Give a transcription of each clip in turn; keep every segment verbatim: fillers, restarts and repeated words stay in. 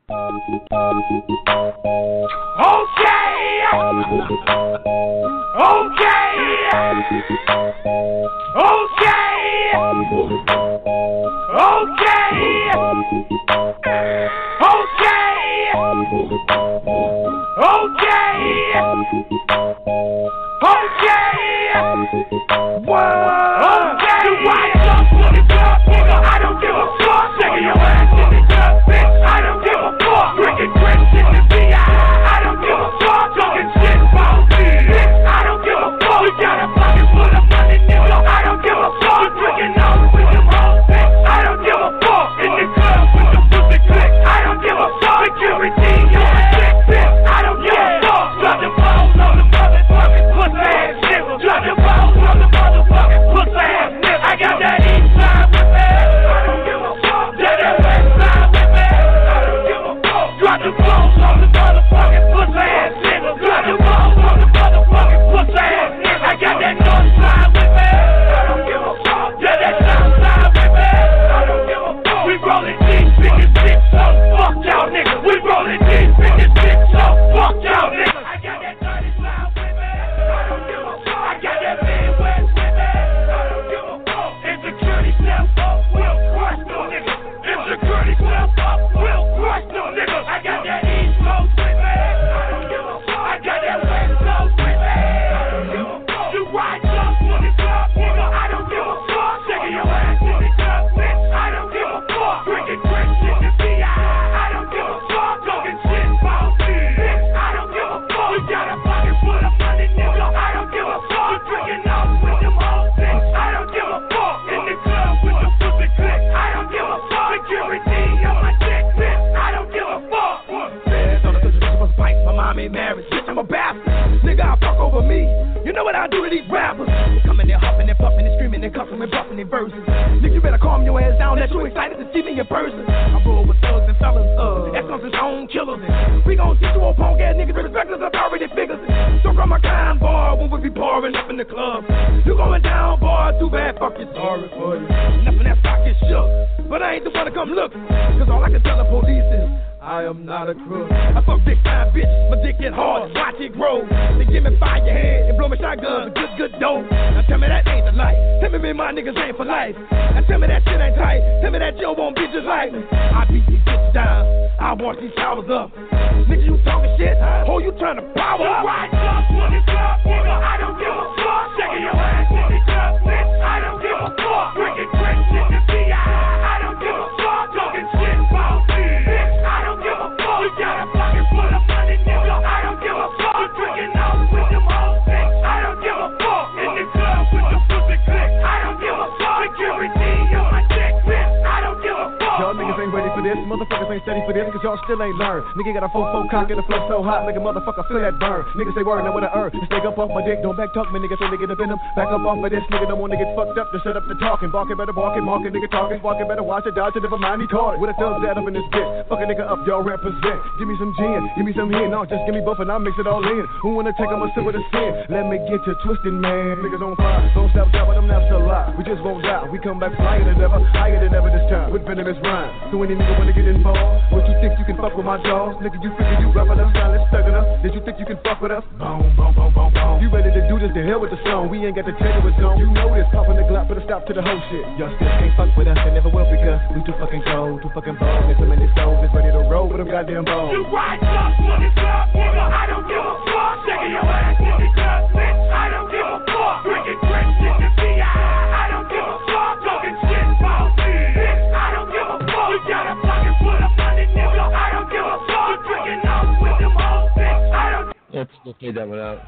Nigga got a four four cock and a flow so hot, make a motherfucker feel that burn. Niggas say word, now what I earn. Just take up off my dick, don't back talk me, nigga say nigga the venom. Back up off of this, nigga don't wanna get fucked up to set up the talking. Barking better barking, marking, nigga talking, walking better watch it, dodge it, never mind he caught it. With a thug that up in this bitch, fuck a nigga up, y'all represent. Give me some gin, give me some hen, no, just give me both and I'll mix it all in. Who wanna take them a sip with a sin? Let me get you twisted, man. Niggas on fire, don't stop, stop, but them naps a lot. We just won't die, we come back flyer than ever, higher than ever this time, with venomous rhymes. So any nigga wanna get involved, what you think you can fuck with my dogs? Nigga, you figure you rubbing us, silent, stugging us. Did you think you can fuck with us? Boom, boom, boom, boom, boom. You ready to do this? To hell with the song. We ain't got to tell you what's on. You know this, popping the Glock, put a stop to the whole shit. Y'all still can't fuck with us, and never will because we too fucking cold, too fucking bold. There's so many souls that's ready to roll with them goddamn balls. You ride up on this club, nigga. I don't give a fuck. Shaking your ass in the club, bitch. I don't give a fuck. Drinking drinks in the V I. I don't give a fuck. Talking shit about me, bitch. I don't give a fuck. You got a pocket full of money, nigga. I don't give a fuck. Drinking out with them hoes, bitch. I don't. Let's just fade that one out.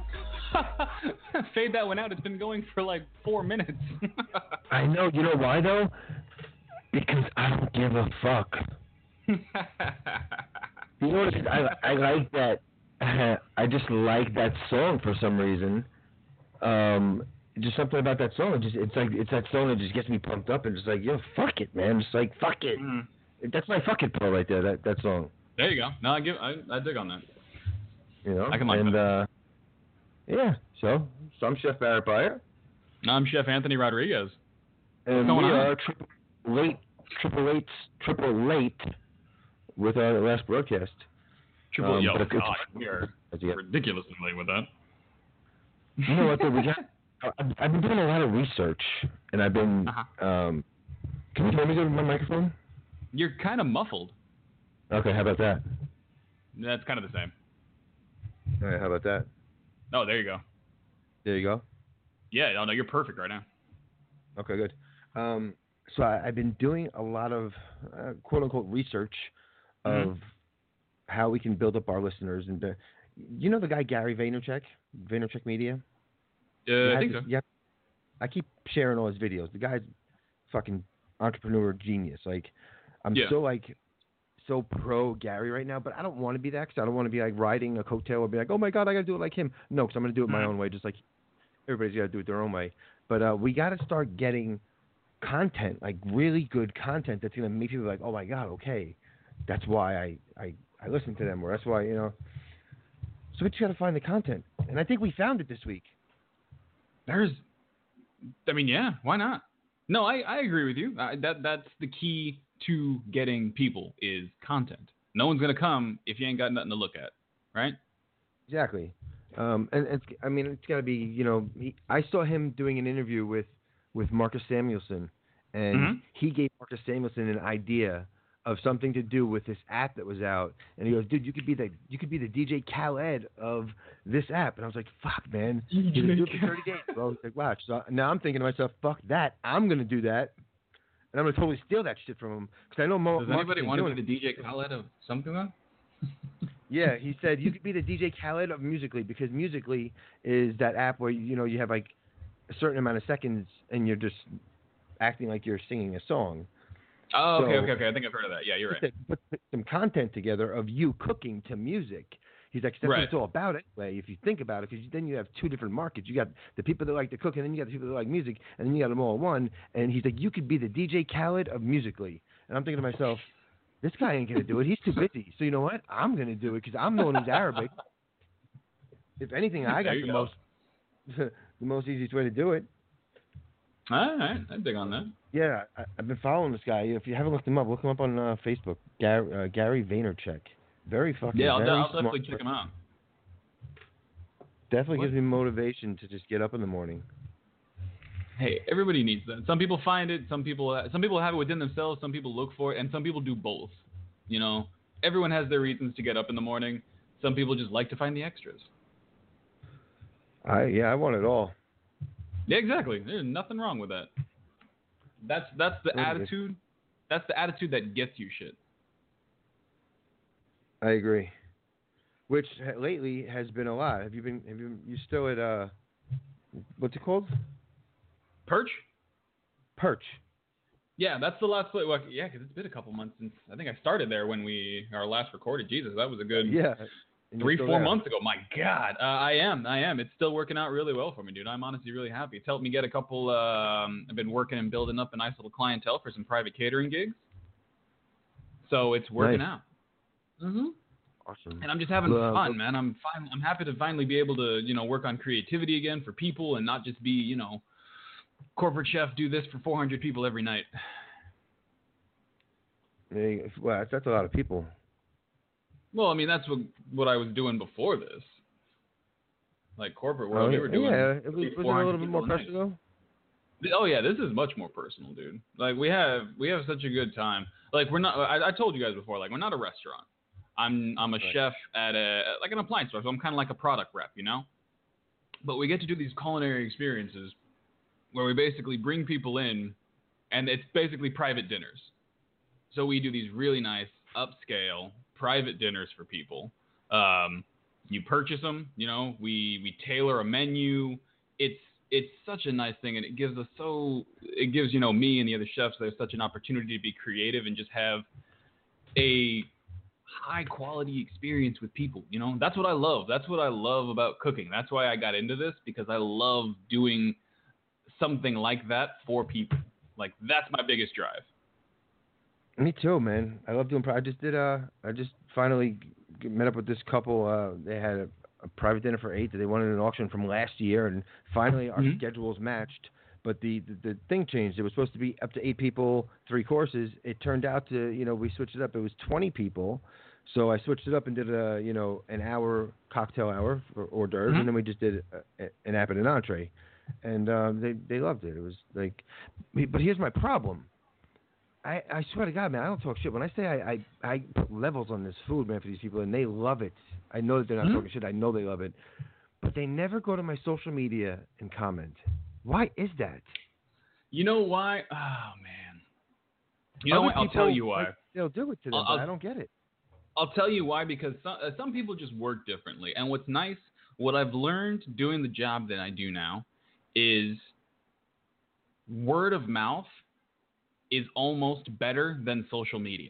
Fade that one out. It's been going for like four minutes. I know. You know why though? Because I don't give a fuck. You know what? I I like that. I just like that song for some reason. Um, just something about that song. It just it's like it's that song that just gets me pumped up and just like yo, fuck it, man. Just like fuck it. Mm. That's my fuck it pill right there. That that song. There you go. No, I give I, I dig on that. You know, I can like and that. uh, yeah. So, so I'm Chef Barrett Byer. No, I'm Chef Anthony Rodriguez. And What's going we on? are triple late, triple eight, triple late with our last broadcast. Triple, Um, yo, but it's- God, we are Yeah. ridiculously late with that. You know what? Though, we got. I've, I've been doing a lot of research, and I've been. Uh-huh. Um, can you hear me over my microphone? You're kind of muffled. Okay, how about that? That's kind of the same. All right, how about that? Oh, there you go. There you go. Yeah, no, no, you're perfect right now. Okay, good. Um, so I, I've been doing a lot of uh, quote unquote research of Mhm. how we can build up our listeners. And uh, you know the guy Gary Vaynerchuk, Vaynerchuk Media. Uh, I think so. Yeah. I keep sharing all his videos. The guy's fucking entrepreneur genius. Like, I'm Yeah. so like so pro Gary right now, but I don't want to be that because I don't want to be like riding a coattail or be like, oh my god, I gotta do it like him. No, because I'm gonna do it my Mhm. own way, just like everybody's gotta do it their own way. But uh, we gotta start getting content, like really good content that's gonna make people like, oh my god, okay, that's why I I I listen to them, or that's why you know. So we just gotta find the content, and I think we found it this week. There's, I mean, yeah, why not? No, I, I agree with you. I, that that's the key to getting people is content. No one's gonna come if you ain't got nothing to look at, right? Exactly. Um, and it's, I mean, it's got to be, you know, he, I saw him doing an interview with, with Marcus Samuelsson, and Mhm. he gave Marcus Samuelsson an idea of something to do with this app that was out, and he goes, dude, you could be the, you could be the D J Khaled of this app, and I was like, fuck, man, he's gonna do it for thirty days, bro. He's like, watch. So now I'm thinking to myself, fuck that, I'm gonna do that, and I'm gonna totally steal that shit from him, because I know Mo- Does Marcus anybody ain't want to doing be it. the D J Khaled of something though? Yeah, he said you could be the D J Khaled of Musically, because Musically is that app where you know you have like a certain amount of seconds and you're just acting like you're singing a song. Oh, okay, So- okay, okay. I think I've heard of that. Yeah, you're He right. said, Put, put some content together of you cooking to music. He's like, that's what Right. it's all about anyway. If you think about it, because then you have two different markets. You got the people that like to cook, and then you got the people that like music, and then you got them all in one. And he's like, you could be the D J Khaled of Musically. And I'm thinking to myself, this guy ain't gonna do it. He's too busy. So you know what? I'm gonna do it because I'm the one who's Arabic. If anything, I got There you the go. most the most easiest way to do it. All right, I dig on that. Yeah, I, I've been following this guy. If you haven't looked him up, look him up on uh, Facebook. Gary, uh, Gary Vaynerchuk. Very fucking. Yeah, I'll, very I'll smart. definitely check him out. Definitely What? gives me motivation to just get up in the morning. Hey, everybody needs that. Some people find it. Some people, some people have it within themselves. Some people look for it, and some people do both. You know, everyone has their reasons to get up in the morning. Some people just like to find the extras. I yeah, I want it all. Yeah, exactly. There's nothing wrong with that. That's that's the Totally. attitude. That's the attitude that gets you shit. I agree. Which ha- lately has been a lot. Have you been? Have you? You still at uh? What's it called? Perch? Perch. Yeah, that's the last place. Well, yeah, because it's been a couple months since I think I started there when we our last recorded. Jesus, that was a good Yeah. And you're three, still four there. months ago. My God, uh, I am, I am. It's still working out really well for me, dude. I'm honestly really happy. It's helped me get a couple. Um, I've been working and building up a nice little clientele for some private catering gigs. So it's working Nice. out. Mm-hmm. Awesome. And I'm just having Well, fun, man. I'm fine. I'm happy to finally be able to, you know, work on creativity again for people and not just be, you know, corporate chef, do this for four hundred people every night. Yeah, well, that's, that's a lot of people. Well, I mean, that's what what I was doing before this. Like corporate world, we were doing. yeah, it was, three, was it a four hundred little bit more people a night. personal? Oh yeah, this is much more personal, dude. Like we have we have such a good time. Like we're not. I, I told you guys before. Like we're not a restaurant. I'm I'm a Right. chef at a like an appliance store, so I'm kind of like a product rep, you know. But we get to do these culinary experiences where we basically bring people in, and it's basically private dinners. So we do these really nice upscale private dinners for people. Um, you purchase them, you know. We we tailor a menu. It's it's such a nice thing, and it gives us so it gives you know me and the other chefs there's such an opportunity to be creative and just have a high quality experience with people. You know, that's what I love. That's what I love about cooking. That's why I got into this, because I love doing something like that for people. Like that's my biggest drive. Me too, man. I love doing. Pri- I just did. Uh, I just finally g- met up with this couple. Uh, they had a, a private dinner for eight that they wanted an auction from last year, and finally our Mhm. schedules matched but the, the the thing changed. It was supposed to be up to eight people, three courses. It turned out to, you know, we switched it up. It was twenty people. So I switched it up and did a, you know, an hour cocktail hour for hors d'oeuvres, Mm-hmm. and then we just did a, a, an app and an entree, and um, they they loved it. It was like, but here's my problem. I, I swear to God, man, I don't talk shit. When I say I, I, I put levels on this food, man, for these people, and they love it. I know that they're not Mm-hmm. talking shit. I know they love it, but they never go to my social media and comment. Why is that? You know why? Oh man. You know Other what? I'll people, tell you why. like, they'll do it to them, I'll- but I don't get it. I'll tell you why, because some, uh, some people just work differently. And what's nice, what I've learned doing the job that I do now is word of mouth is almost better than social media.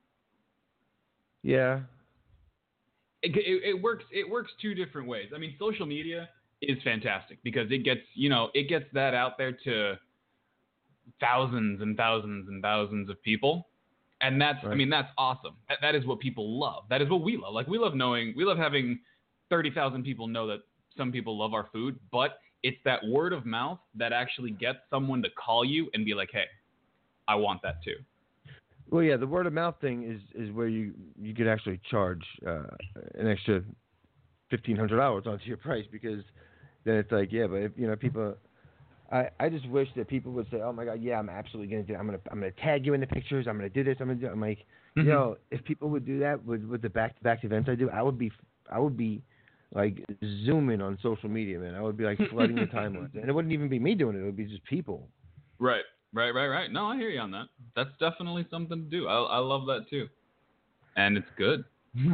Yeah. It, it, it works. It works two different ways. I mean, social media is fantastic because it gets, you know, it gets that out there to thousands and thousands and thousands of people. And that's, Right. I mean, that's awesome. That, that is what people love. That is what we love. Like, we love knowing, we love having thirty thousand people know that some people love our food, but it's that word of mouth that actually gets someone to call you and be like, hey, I want that too. Well, yeah, the word of mouth thing is, is where you, you could actually charge uh, an extra fifteen hundred dollars onto your price, because then it's like, yeah, but if, you know, people, I, I just wish that people would say, oh my God, yeah, I'm absolutely gonna do it. I'm gonna I'm gonna tag you in the pictures. I'm gonna do this. I'm gonna do. I'm like, Mhm. you know, if people would do that with with the back to back events I do, I would be I would be like zooming on social media, man. I would be like flooding the timelines, and it wouldn't even be me doing it. It would be just people. Right, right, right, right. No, I hear you on that. That's definitely something to do. I, I love that too. And it's good.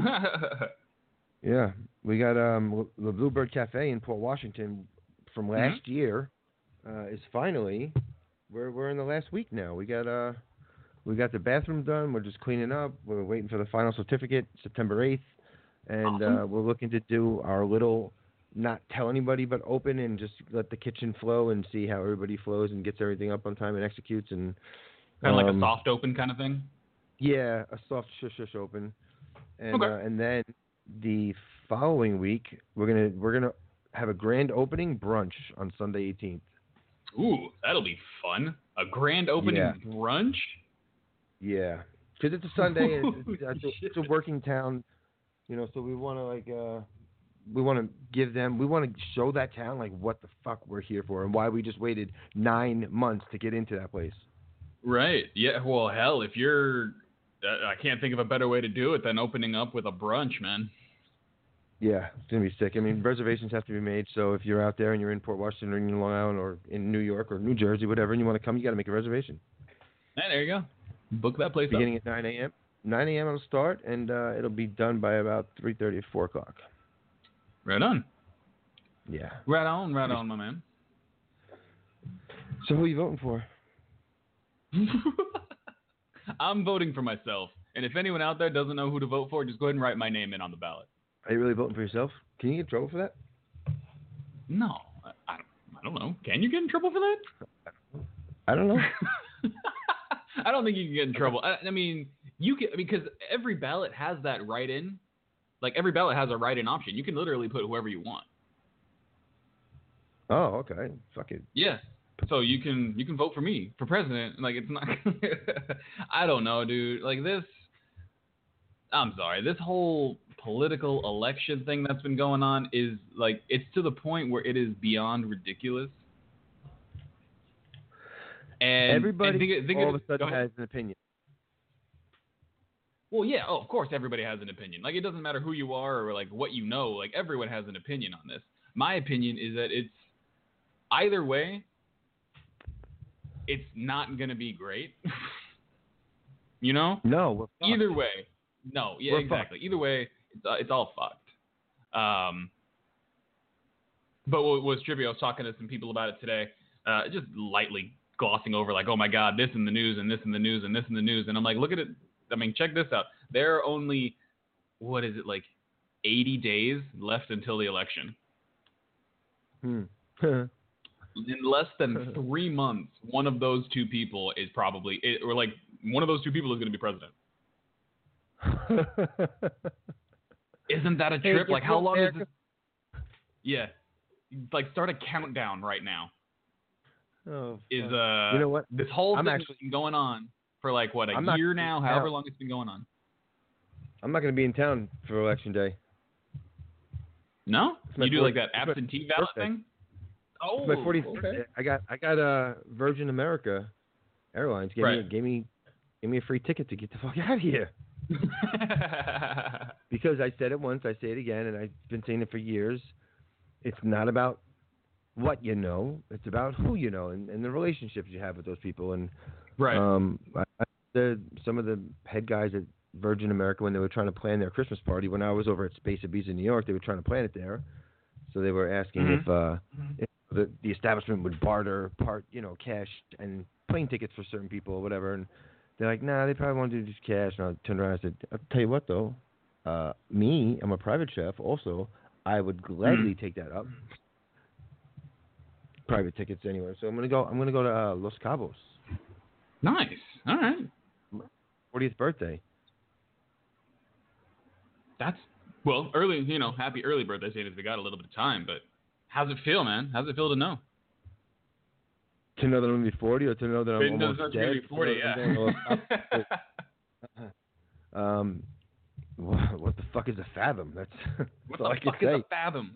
Yeah, we got um the Bluebird Cafe in Port Washington from last Mm-hmm. year uh, is finally we're we're in the last week now. We got uh we got the bathroom done. We're just cleaning up. We're waiting for the final certificate September eighth, and Awesome. uh, we're looking to do our little not tell anybody but open and just let the kitchen flow and see how everybody flows and gets everything up on time and executes, and Kind of like um, a soft open kind of thing. yeah, a soft shush shush open, and Okay. uh, and then the following week we're gonna we're gonna have a grand opening brunch on Sunday eighteenth. Ooh, that'll be fun. A grand opening Yeah. brunch? Yeah, because it's a Sunday and it's, it's, Holy it's a shit. working town, you know. So we want to like uh, we want to give them we want to show that town like what the fuck we're here for and why we just waited nine months to get into that place. Right. Yeah, well, hell, if you're... Uh, I can't think of a better way to do it than opening up with a brunch, man. Yeah, it's gonna be sick. I mean, reservations have to be made. So if you're out there and you're in Port Washington or in Long Island or in New York or New Jersey, whatever, and you want to come, you got to make a reservation. Hey, there you go. Book that place Beginning up. at nine a.m. nine a.m. it'll start, and uh, it'll be done by about three thirty or four o'clock. Right on. Yeah. Right on, right on, my man. So who are you voting for? I'm voting for myself. And if anyone out there doesn't know who to vote for, just go ahead and write my name in on the ballot. Are you really voting for yourself? Can you get in trouble for that? No. I, I, don't, I don't know. Can you get in trouble for that? I don't know. I don't think you can get in trouble. I, I mean, you can, because every ballot has that write-in. Like, every ballot has a write-in option. You can literally put whoever you want. Oh, okay. Fuck it. Yeah. So you can you can vote for me for president. Like, it's not. I don't know, dude. Like this. I'm sorry. This whole political election thing that's been going on is like it's to the point where it is beyond ridiculous. And Everybody and think, think all of a go sudden ahead. has an opinion. Well, yeah. Oh, of course, everybody has an opinion. Like, it doesn't matter who you are or like what you know. Like, everyone has an opinion on this. My opinion is that it's either way. It's not going to be great. You know? No. We're fucked. Either way. No, yeah, We're exactly. Either way, it's, uh, it's all fucked. Um, but what was trippy, I was talking to some people about it today, uh, just lightly glossing over like, oh my God, this in the news and this in the news and this in the news. And I'm like, look at it. I mean, check this out. There are only, what is it, like eighty days left until the election. Hmm. In less than three months, one of those two people is probably, or like one of those two people is going to be president. Isn't that a trip? Hey, like, how long America. is this? Yeah. Like, start a countdown right now. Oh, is fuck. uh, You know what? this whole I'm thing actually- has been going on for like what a I'm not year gonna now, be however out. long it's been going on. I'm not going to be in town for election day. No, my you do like that fortieth- it's my absentee ballot birthday. thing. Oh, It's my fortieth okay. birthday. I got I got uh, Virgin America Airlines gave me Right. gave me gave me a free ticket to get the fuck out of here. Because I said it once, I say it again, and I've been saying it for years. It's not about what you know; it's about who you know and, and the relationships you have with those people. And right. um, I, I, the, some of the head guys at Virgin America, when they were trying to plan their Christmas party, when I was over at Space Ibiza in New York, they were trying to plan it there. So they were asking Mhm. if, uh, if the, the establishment would barter part, you know, cash and plane tickets for certain people or whatever. And they're like, nah, they probably want to do just cash. And I turned around and I said, I'll tell you what, though. Uh, me, I'm a private chef. Also, I would gladly take that up. Private tickets anywhere. So I'm gonna go. I'm gonna go to uh, Los Cabos. Nice. All right. fortieth birthday. That's well early. You know, happy early birthday, seeing as we got a little bit of time. But how's it feel, man? How's it feel to know? To know that I'm gonna be forty, or to know that I'm It knows almost that dead. you're gonna be forty. To know that Yeah. I'm going to Los Cabos. um, what, what the fuck is a fathom? That's, that's What all the I can fuck say. is a fathom?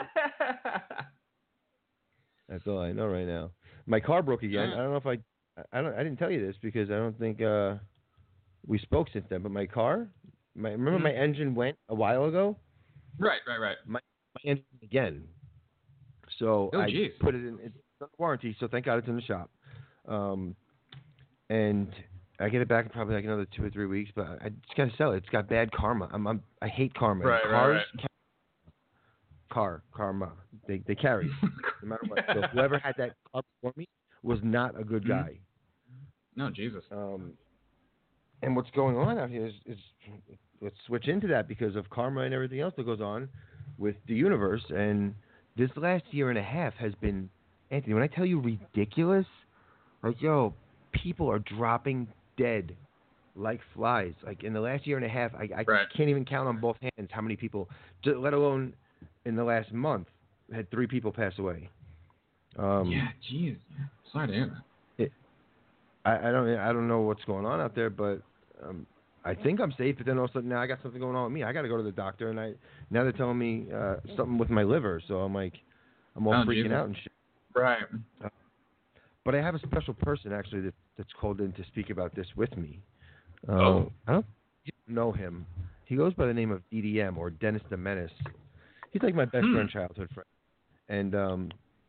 That's all I know right now. My car broke again. Yeah. I don't know if I, I don't, I didn't tell you this because I don't think uh, we spoke since then. But my car, my remember Mhm. my engine went a while ago. right, right, right. My engine again. So Oh, I jeez. put it in it's under warranty. So thank God it's in the shop. Um, and I get it back in probably like another two or three weeks. But I just gotta sell it. It's got bad karma. I'm, I'm I hate karma. Right, right, Cars, right. ca- car, karma. They they carry no matter what. So whoever had that car before me was not a good guy. No, Jesus. Um, and what's going on out here is, is let's switch into that because of karma and everything else that goes on with the universe. And this last year and a half has been, Anthony, when I tell you ridiculous, like, yo, people are dropping dead like flies. Like, in the last year and a half, I, I Right. can't even count on both hands how many people, j- let alone in the last month, had three people pass away. Um, yeah, jeez. Sorry to hear that. I, I don't I don't know what's going on out there, but um, I think I'm safe. But then all of a sudden now I got something going on with me. I got to go to the doctor, and I now they're telling me uh, something with my liver. So I'm like, I'm all Oh, freaking Jesus. out and shit. Right. But I have a special person actually that, that's called in to speak about this with me. Uh, Oh. I don't you don't know him. He goes by the name of D D M or Dennis the Menace. He's like my best Hmm. friend, childhood friend. And um,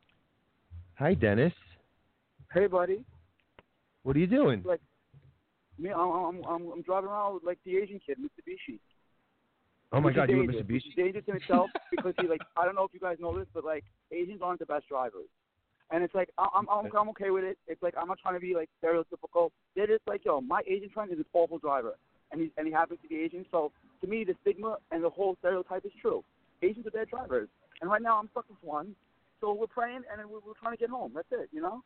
hi Dennis, Hey, buddy. what are you doing? Like, me, I'm, I'm, I'm, I'm driving around with like the Asian kid, Mitsubishi. Oh my Which is God, you were dangerous, which is Mitsubishi? dangerous in itself because he like I don't know if you guys know this, but like Asians aren't the best drivers, and it's like I- I'm I'm I'm okay with it. It's like I'm not trying to be like stereotypical. They're just like, yo, my Asian friend is an awful driver, and he and he happens to be Asian. So to me, the stigma and the whole stereotype is true. Asians are bad drivers, and right now I'm stuck with one. So we're praying and we're, we're trying to get home. That's it, you know.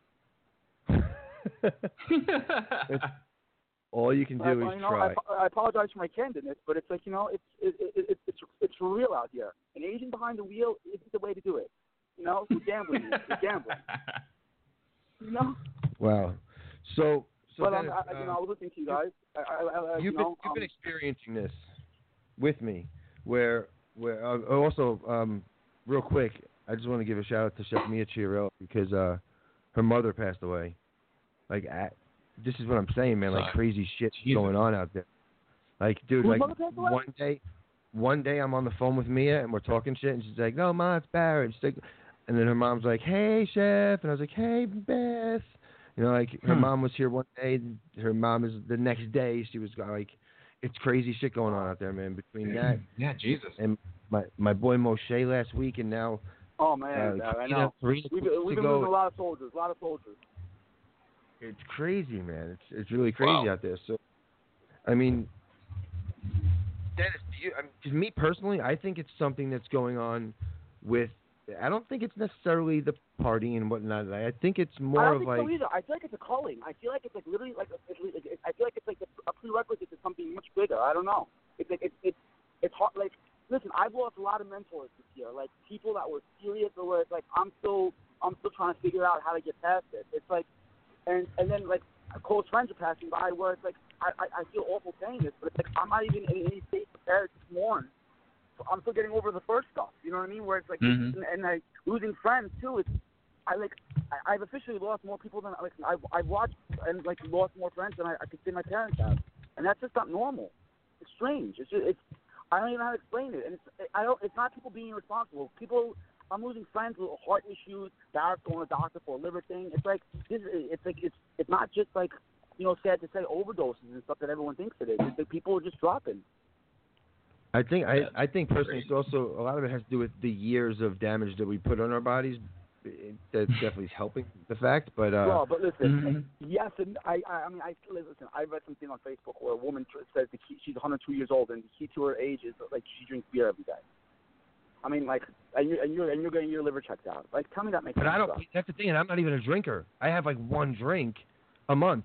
All you can do I, is you know, try. I, I apologize for my candidness, but it's like, you know, it's it, it, it, it's it's real out here. An Asian behind the wheel isn't the way to do it. You know, we're gambling. We're gambling. You know. Wow. So, so But Dennis, um, I, you know, I uh, was listening to you guys. I, I, I, you've you been know, you've been um, experiencing this with me, where where uh, also um, real quick, I just want to give a shout out to Chef Mia Chiarella because uh, her mother passed away. Like, at, this is what I'm saying, man. Like Sorry. crazy shit Jesus. going on out there. Like, dude, Whose like mother passed away? one day, one day I'm on the phone with Mia and we're talking shit, and she's like, "No, Ma, it's Barrett." She's like, and then her mom's like, "Hey, Chef," and I was like, "Hey, Beth." You know, like her Hmm. mom was here one day. Her mom is the next day. She was like, it's crazy shit going on out there, man. Between that Yeah, Jesus. and my my boy Moshe last week, and now oh man, uh, I Karina, know. Karina We've, weeks we've been ago. losing a lot of soldiers. A lot of soldiers. It's crazy, man. It's it's really crazy Wow. out there. So, I mean, Dennis, do you? I mean, 'cause me personally, I think it's something that's going on with. I don't think it's necessarily the party and whatnot. I think it's more I don't of think like. so either. I feel like it's a calling. I feel like it's like literally like a, it's, it, I feel like it's like a, a prerequisite to something much bigger. I don't know. It's like it's it's it's hard. Like listen, I've lost a lot of mentors this year. Like people that were serious, or where it's like I'm still I'm still trying to figure out how to get past it. It's like, and and then like close friends are passing by where it's like I, I, I feel awful saying this, but it's like I'm not even in any state prepared to mourn. So I'm still getting over the first stuff. You know what I mean? Where it's like, Mhm. and, and like losing friends too. It's I like I, I've officially lost more people than like I've I've watched and like lost more friends than I, I could say my parents have, and that's just not normal. It's strange. It's just, it's I don't even know how to explain it, and it's I don't. It's not people being irresponsible. People. I'm losing friends with heart issues. Barrett's going to the doctor for a liver thing. It's like this. It's like it's it's not just like you know sad to say overdoses and stuff that everyone thinks it is. It's like people are just dropping. I think I, I think personally it's also a lot of it has to do with the years of damage that we put on our bodies. It, that definitely is helping the fact, but uh. Well, but listen, Mhm. yes, and I, I, I mean, I listen. I read something on Facebook where a woman tr- says the key, she's one hundred two years old, and the key to her age is like she drinks beer every day. I mean, like, and you're and you're, and you're getting your liver checked out. Like, tell me that makes But sense. I don't. Bro. That's the thing, and I'm not even a drinker. I have like one drink a month.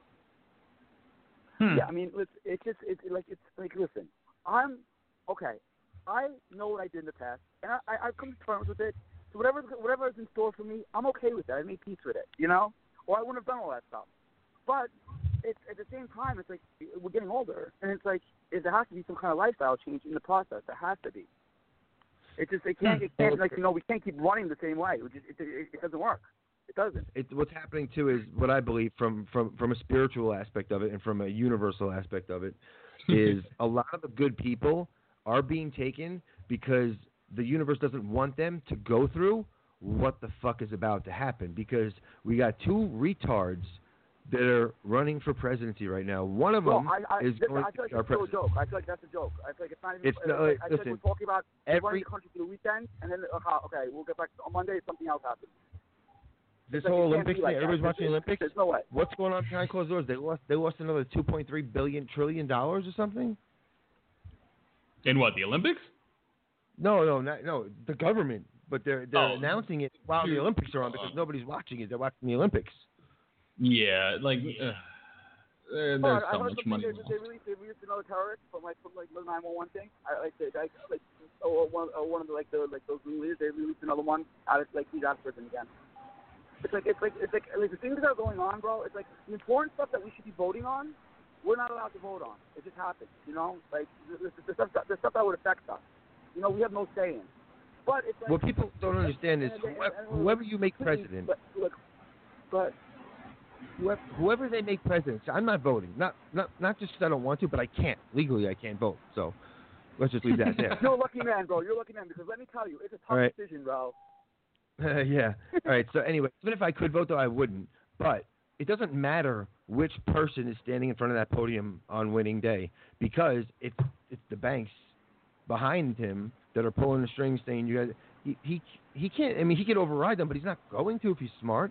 Hmm. Yeah, I mean, it's it's just it's like it's like listen, I'm okay. I know what I did in the past, and I, I I've come to terms with it. So whatever whatever is in store for me, I'm okay with that. I made peace with it, you know, or I wouldn't have done all that stuff. But it's at the same time, it's like we're getting older, and it's like it, there has to be some kind of lifestyle change in the process. There has to be. It just it can't, it can't like you know we can't keep running the same way. It just it, it, it doesn't work. It doesn't. It, what's happening too is what I believe from, from, from a spiritual aspect of it and from a universal aspect of it is a lot of the good people are being taken because the universe doesn't want them to go through what the fuck is about to happen, because we got two retards that are running for presidency right now. One of them well, I, I, is this, going I feel like to be our it's still a president. joke. I feel like that's a joke. I feel like it's not even. It's uh, no, I, I feel like listen, we're talking about every- running the country through the weekend, and then uh, okay, we'll get back to, on Monday. Something else happens. This It's like whole it can't Olympics be like thing, that. everybody's There's- watching the Olympics. There's no way. What's going on behind closed doors? They lost. They lost another two point three billion trillion dollars or something. In what, the Olympics? No, no, not, no. The government, but they're they're Oh, announcing it while the dude. Olympics are on because nobody's watching it. They're watching the Olympics. Yeah, like uh, there, Oh, there's I, I so heard much something money. They, they released they released another terrorist from like from like the nine one one thing. I like they, I, like oh, one oh, one of the like the like those leaders. They released another one out of like he's out of prison again. It's like it's like it's like like the things that are going on, bro. It's like the important stuff that we should be voting on. We're not allowed to vote on. It just happens, you know. Like the, the, the stuff that, the stuff that would affect us. You know, we have no say in. But it's like What people don't understand is and- and- whoever, and- and- whoever you make president, But look, but whoever, whoever they make president. I'm not voting. Not not not just 'cause I don't want to, but I can't legally. I can't vote. So let's just leave that there. you're a lucky man, bro. You're a lucky man because let me tell you, it's a tough All right. decision, bro. Yeah. All right. So anyway, even if I could vote, though, I wouldn't. But it doesn't matter which person is standing in front of that podium on winning day because it's it's the banks behind him that are pulling the strings, saying you guys. He he he can't. I mean, he could override them, but he's not going to if he's smart.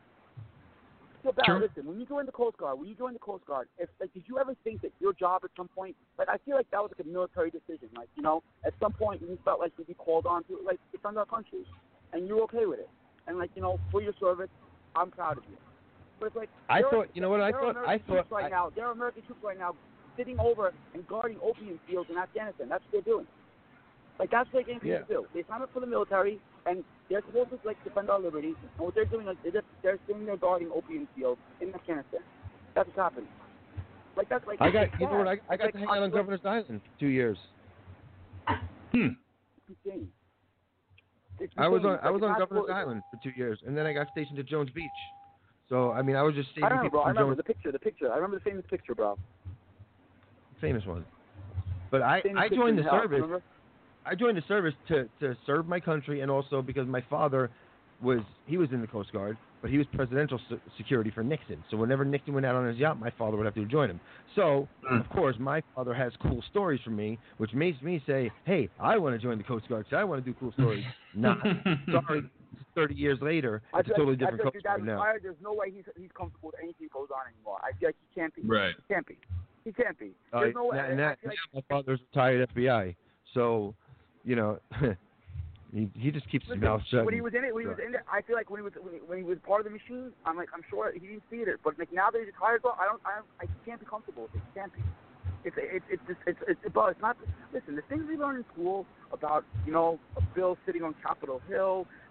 So, Val, Sure. listen, when you joined the Coast Guard, when you joined the Coast Guard, if like, did you ever think that your job at some point, like, I feel like that was like a military decision, like, you know, at some point you felt like you'd be called on to, like, it's under our country, and you're okay with it, and like, you know, for your service, I'm proud of you. But it's like I there are- thought. You know what I there are thought? I American thought. troops right I, now. There are American troops right now sitting over and guarding opium fields in Afghanistan. That's what they're doing. Like that's what they're getting people Yeah. to do. They sign up for the military, and they're supposed to like defend our liberty. And what they're doing is they're, just, they're sitting there guarding opium fields in Afghanistan. That's what's happening. Like that's like I got. it's You know what? I, sad. I It's got like, to hang out on like, Governor's Island for two years. Hmm. It's insane. It's I was insane. on. It's I like, was it's on not Governor's for- Island for two years, and then I got stationed at Jones Beach. So I mean, I was just saving I don't know, people bro. I from remember Jones, the picture. The picture. I remember the famous picture, bro. famous one. But I Famous I picture joined in the hell, service. remember? I joined the service to, to serve my country, and also because my father was he was in the Coast Guard, but he was presidential se- security for Nixon. So whenever Nixon went out on his yacht, my father would have to join him. So Mm. of course, my father has cool stories for me, which makes me say, "Hey, I want to join the Coast Guard. 'Cause I want to do cool stories." Not sorry, thirty years later, I it's a feel totally like, I different feel like Coast your dad Guard now. retired. There's no way he's he's comfortable with anything that goes on anymore. I feel like he can't be. Right. He can't be. He can't be. Uh, There's no way. now, I- now, I feel like, now my father's retired F B I, so you know he he just keeps his listen, mouth shut. when he and- was in it, when he was in it, I feel like when he was when he, when he was part of the machine, I'm like I'm sure he didn't see it. But like now that he's retired, bro, I don't I I can't be comfortable with it. He can't be. It's it's it's just it's it's bro. It's not. Listen, the things we learn in school about you know Bill sitting on Capitol Hill,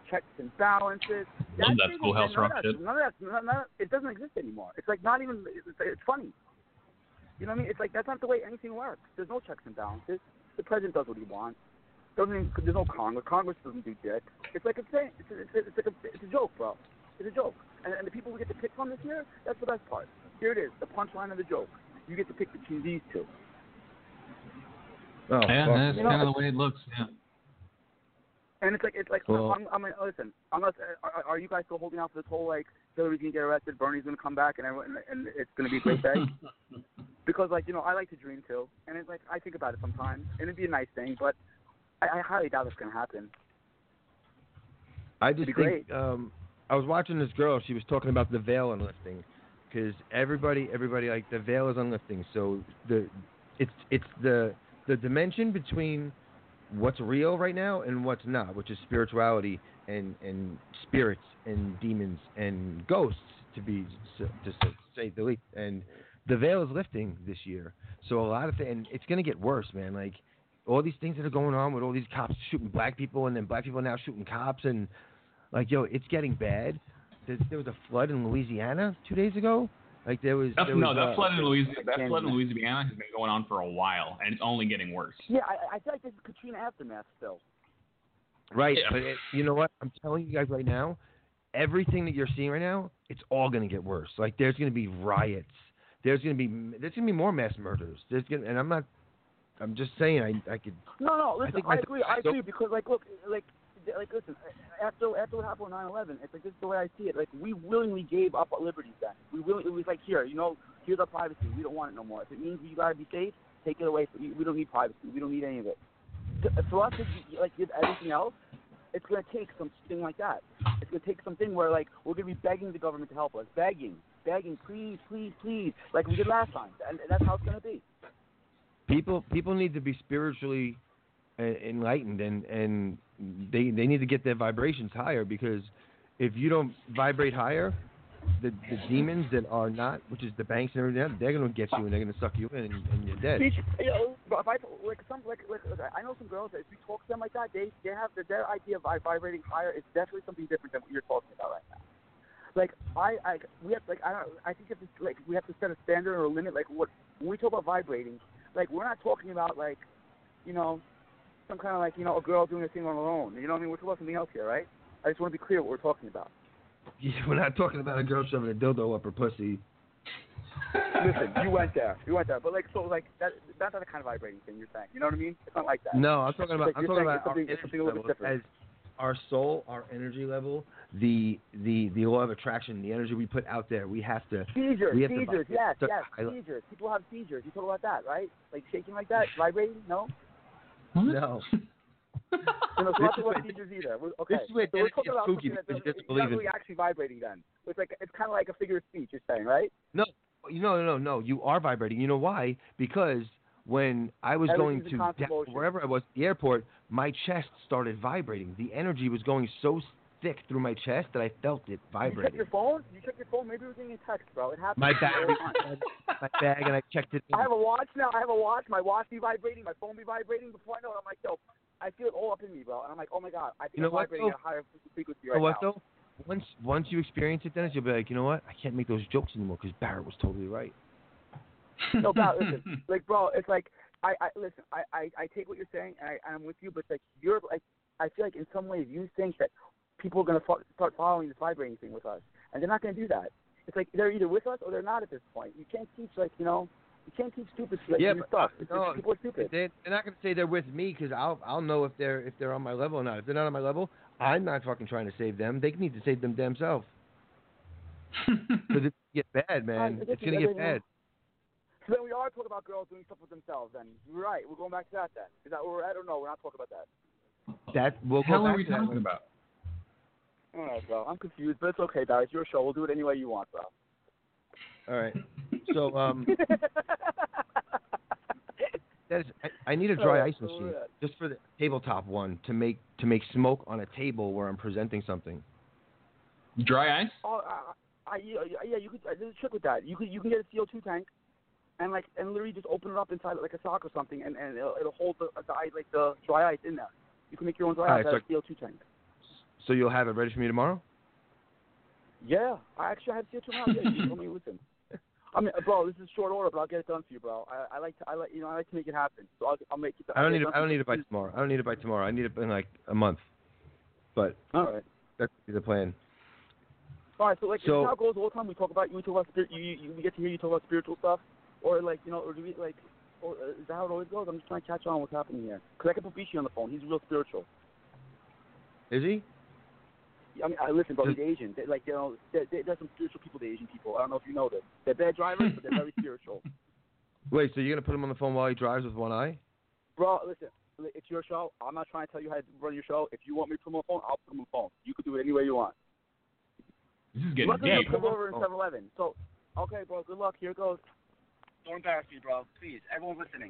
checks and balances. Love that shit, Schoolhouse none of Rock that- shit. None of that, none of that, it doesn't exist anymore. It's like not even, it's, it's funny. You know what I mean? It's like that's not the way anything works. There's no checks and balances. The president does what he wants. Doesn't even, there's no Congress. Congress doesn't do dick. It's like a thing. It's a, it's a, it's, like a, it's a joke, bro. It's a joke. And, and the people we get to pick from this year, that's the best part. Here it is, the punchline of the joke. You get to pick between these two. Oh, Yeah, fuck, that's man. kind of the way it looks. Yeah. And it's like it's like Well- I'm, I'm, I'm listen. Unless are, are you guys still holding out for this whole like Hillary's gonna get arrested, Bernie's gonna come back, and everyone, and it's gonna be a great day? Because like you know I like to dream too, and it's like I think about it sometimes, and it'd be a nice thing, but I, I highly doubt it's gonna happen. I just be think great. um, I was watching this girl. She was talking about the veil unlifting, because everybody, everybody like the veil is unlifting. So the it's it's the the dimension between what's real right now and what's not, which is spirituality and and spirits and demons and ghosts, to be to say the least. And the veil is lifting this year. So a lot of th- and it's gonna get worse, man. Like all these things that are going on with all these cops shooting black people, and then black people now shooting cops, and like, yo, it's getting bad. There, there was a flood in Louisiana two days ago. Like there was, That's, there no, was, that uh, flood in Louisiana, that can't flood in even- Louisiana has been going on for a while, and it's only getting worse. Yeah, I, I feel like this is Katrina aftermath still. right. Yeah. But it, you know what? I'm telling you guys right now, everything that you're seeing right now, it's all gonna get worse. Like there's gonna be riots. There's gonna be there's gonna be more mass murders. There's gonna, and I'm not. I'm just saying. I I could. No, no, listen, think I, my- agree, I so- agree, because like, look, like, like, listen, after after what happened on nine eleven, it's like this is the way I see it. Like, we willingly gave up our liberties then. We really, it was like, here, you know, here's our privacy. We don't want it no more. If it means you gotta be safe, take it away. We don't need privacy. We don't need any of it. To- For us to like give everything else, it's gonna take something like that. It's gonna take something where like we're gonna be begging the government to help us, begging, begging, please, please, please, like we did last time, and that's how it's gonna be. People people need to be spiritually uh, enlightened, and and they they need to get their vibrations higher, because if you don't vibrate higher, the the demons that are not, which is the banks and everything else, they're gonna get you and they're gonna suck you in, and, and you're dead. Teach, you know, but if I like some like, like I know some girls that if you talk to them like that, they they have their, their idea of vi- vibrating higher is definitely something different than what you're talking about right now. Like I, I we have like I don't I think if it's, like we have to set a standard or a limit. Like what when we talk about vibrating, like we're not talking about like you know some kind of like you know a girl doing a thing on her own. You know what I mean? We're talking about something else here, right? I just want to be clear what we're talking about. Yeah, we're not talking about a girl shoving a dildo up her pussy. Listen, you went there, you went there, but like so like that that's not the kind of vibrating thing you're saying. You know what I mean? It's not like that. No, I'm talking about Like I'm you're talking saying about it's something- our it's something energy a little bit level, different. as our soul, our energy level, the the the law of attraction, the energy we put out there. We have to. Seizures, we have to seizures, vibrate yes, to yes, high le- seizures. People have seizures. You talk about that, right? Like shaking like that, vibrating? No? No. You know, so This not is talking where- about seizures either. We're- Okay. This is where so we're energy talking is about spooky, something that because doesn't, you just you're believe not in really it. actually vibrating then. It's like it's kind of like a figure of speech. You're saying, right? No, you know, no, no. You are vibrating. You know why? Because when I was going Everything's a to constant down, motion. wherever I was, at the airport, my chest started vibrating. The energy was going so thick through my chest that I felt it You check vibrating. your phone? You check your phone? Maybe we're getting a text, bro. It happens. My to me all bag, the time. my bag, and I checked it. I have a watch now. I have a watch. My watch be vibrating. My phone be vibrating. Before I know it, I'm like, yo, I feel it all up in me, bro. And I'm like, oh my god, I think You know I'm what, vibrating though? at a higher frequency You right know what now. though? Once once you experience it, Dennis, you'll be like, you know what? I can't make those jokes anymore because Barrett was totally right. No doubt. Listen, like, bro, it's like I, I listen. I, I, I take what you're saying, and I, I'm with you. But like, you're like, I feel like in some ways you think that people are gonna fo- start following this vibrating thing with us, and they're not gonna do that. It's like they're either with us or they're not at this point. You can't teach like you know, you can't teach stupid like, Yeah, new but, stuff. uh, It's no, just, people are stupid. They're, they're not going to say they're with me because I'll I'll know if they're if they're on my level or not. If they're not on my level, I'm not fucking trying to save them. They need to save them themselves. Because it's gonna get bad, man. I- It's gonna get bad. So then we are talking about girls doing stuff with themselves. Then you're right. We're going back to that. Then is that where we're at? Or no, we're not talking about that. That we'll What the hell go are back we to that talking one. about? All right, bro. I'm confused, but it's okay, Barry. It's your show. We'll do it any way you want, bro. All right. So um, that is, I, I need a dry Alright, ice so machine we're at- just for the tabletop one to make to make smoke on a table where I'm presenting something. Dry ice? Oh, I, I, yeah, yeah, you could. Uh, there's a trick with that. You could, you can get a C O two tank, and like, and literally just open it up inside like a sock or something, and, and it'll, it'll hold the, the ice, like the dry ice in there. You can make your own dry Alright, ice out of so- a C O two tank. So you'll have it ready for me tomorrow? Yeah, I actually had to see it tomorrow. Yeah, you told me listen. I mean, bro, this is short order, but I'll get it done for you, bro. I, I like to, I like, you know, I like to make it happen. So I'll, I'll make it. I'll I don't get need it it. done I don't for need it by you. tomorrow. I don't need it by tomorrow. I need it in like a month. But All right. that's the plan. All right. So like, So- is how it goes all the time. We talk about you talk about spirit. You, you, we get to hear you talk about spiritual stuff, or like, you know, or do we like, or uh, is that how it always goes? I'm just trying to catch on what's happening here. Cause I can put Bishi on the phone. He's real spiritual. Is he? I mean, I listen, bro. Just- He's Asian. They, like, you know, there, there- there's some spiritual people. The Asian people. I don't know if you know this. They're bad drivers, but they're very spiritual. Wait, so you're gonna put him on the phone while he drives with one eye? Bro, listen. It's your show. I'm not trying to tell you how to run your show. If you want me to put him on the phone, I'll put him on the phone. You can do it any way you want. This is getting Luckily, deep. he'll come over in seven eleven. So, okay, bro. Good luck. Here it goes. Don't embarrass me, bro. Please, everyone's listening.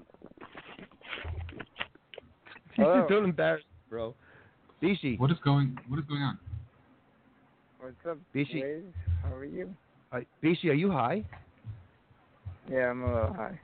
Oh. Don't embarrass me, bro. Bishi, What is going? What is going on? What's up, Bishi, Blaze? How are you? uh, Bishi, are you high? Yeah, I'm a little high.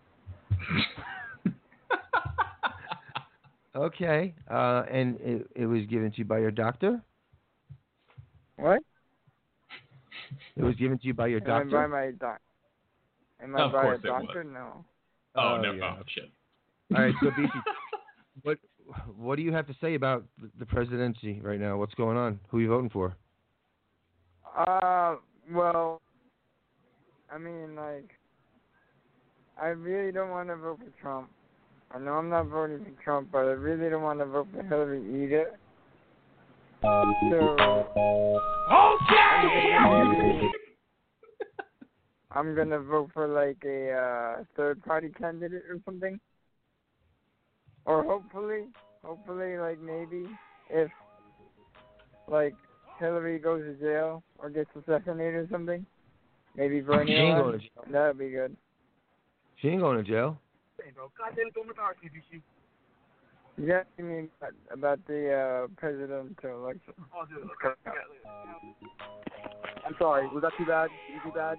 Okay. Uh, and it, it was given to you by your doctor? What? It was given to you by your Am I by doctor? my doc? Am I Of by a course it doctor? No. Oh, Oh, no! yeah. Oh shit! All right, so Bishi, what what do you have to say about the- the presidency right now? What's going on? Who are you voting for? Uh, well, I mean, like, I really don't want to vote for Trump. I know I'm not voting for Trump, but I really don't want to vote for Hillary either. So, Okay! I'm gonna vote for like a uh, third-party candidate or something, or hopefully, hopefully, like maybe if like Hillary goes to jail or gets assassinated or something, maybe Bernie. She ain't will. going to jail. That'd be good. She ain't going to jail. God damn it, don't embarrass me, Bishi. Yeah, I mean about, about the uh, presidential election. Oh, dude. I'm sorry. Was that too bad? Was it too bad?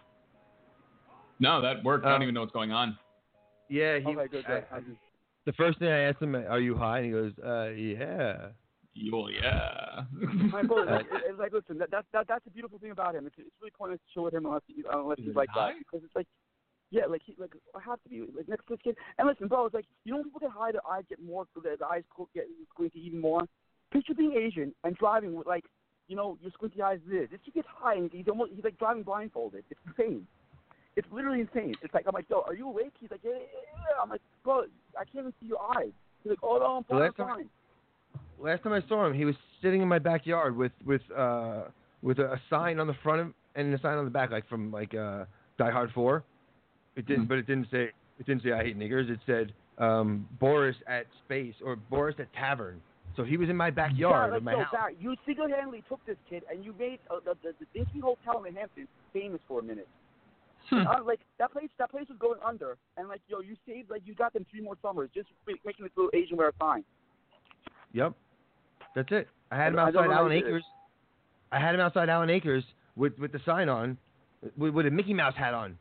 No, that worked. I Uh, don't even know what's going on. Yeah, he. Okay, good, good. I- I- the first thing I asked him, "Are you high?" and he goes, "Uh, yeah." Well, yeah. My brother, like, it- it's like, listen, that, that, that, that's the beautiful thing about him. It's, it's really pointless to chill with him unless, he, unless Is he's it like high? that. Because it's like, yeah, like, he, like, I have to be, like, next to this kid. And listen, bro, it's like, you know when people get high, their eyes get more, the, the eyes co- get squinty even more? Picture being Asian and driving with, like, you know, your squinty eyes this. If you get high and he's almost, he's like driving blindfolded. It's insane. It's literally insane. It's like, I'm like, yo, are you awake? He's like, yeah, yeah, yeah. I'm like, bro, I can't even see your eyes. He's like, oh, no, I'm fine, I'm last time- fine. Last time I saw him, he was sitting in my backyard with with uh with a, a sign on the front of, and a sign on the back, like from like uh Die Hard four. It didn't, Mhm. but it didn't say it didn't say I hate niggers. It said um Boris at space or Boris at tavern. So he was in my backyard Yeah, of like, my yo, house. Barry, you single-handedly took this kid and you made uh, the, the the Dinky Hotel in the Hamptons famous for a minute. Hmm. Uh, like that place, that place was going under, and like yo, you saved like you got them three more summers just ma- making this little Asian wear a sign. Yep, that's it. I had him I don't outside know how Allen you did it. Acres. I had him outside Allen Acres with with the sign on, with, with a Mickey Mouse hat on.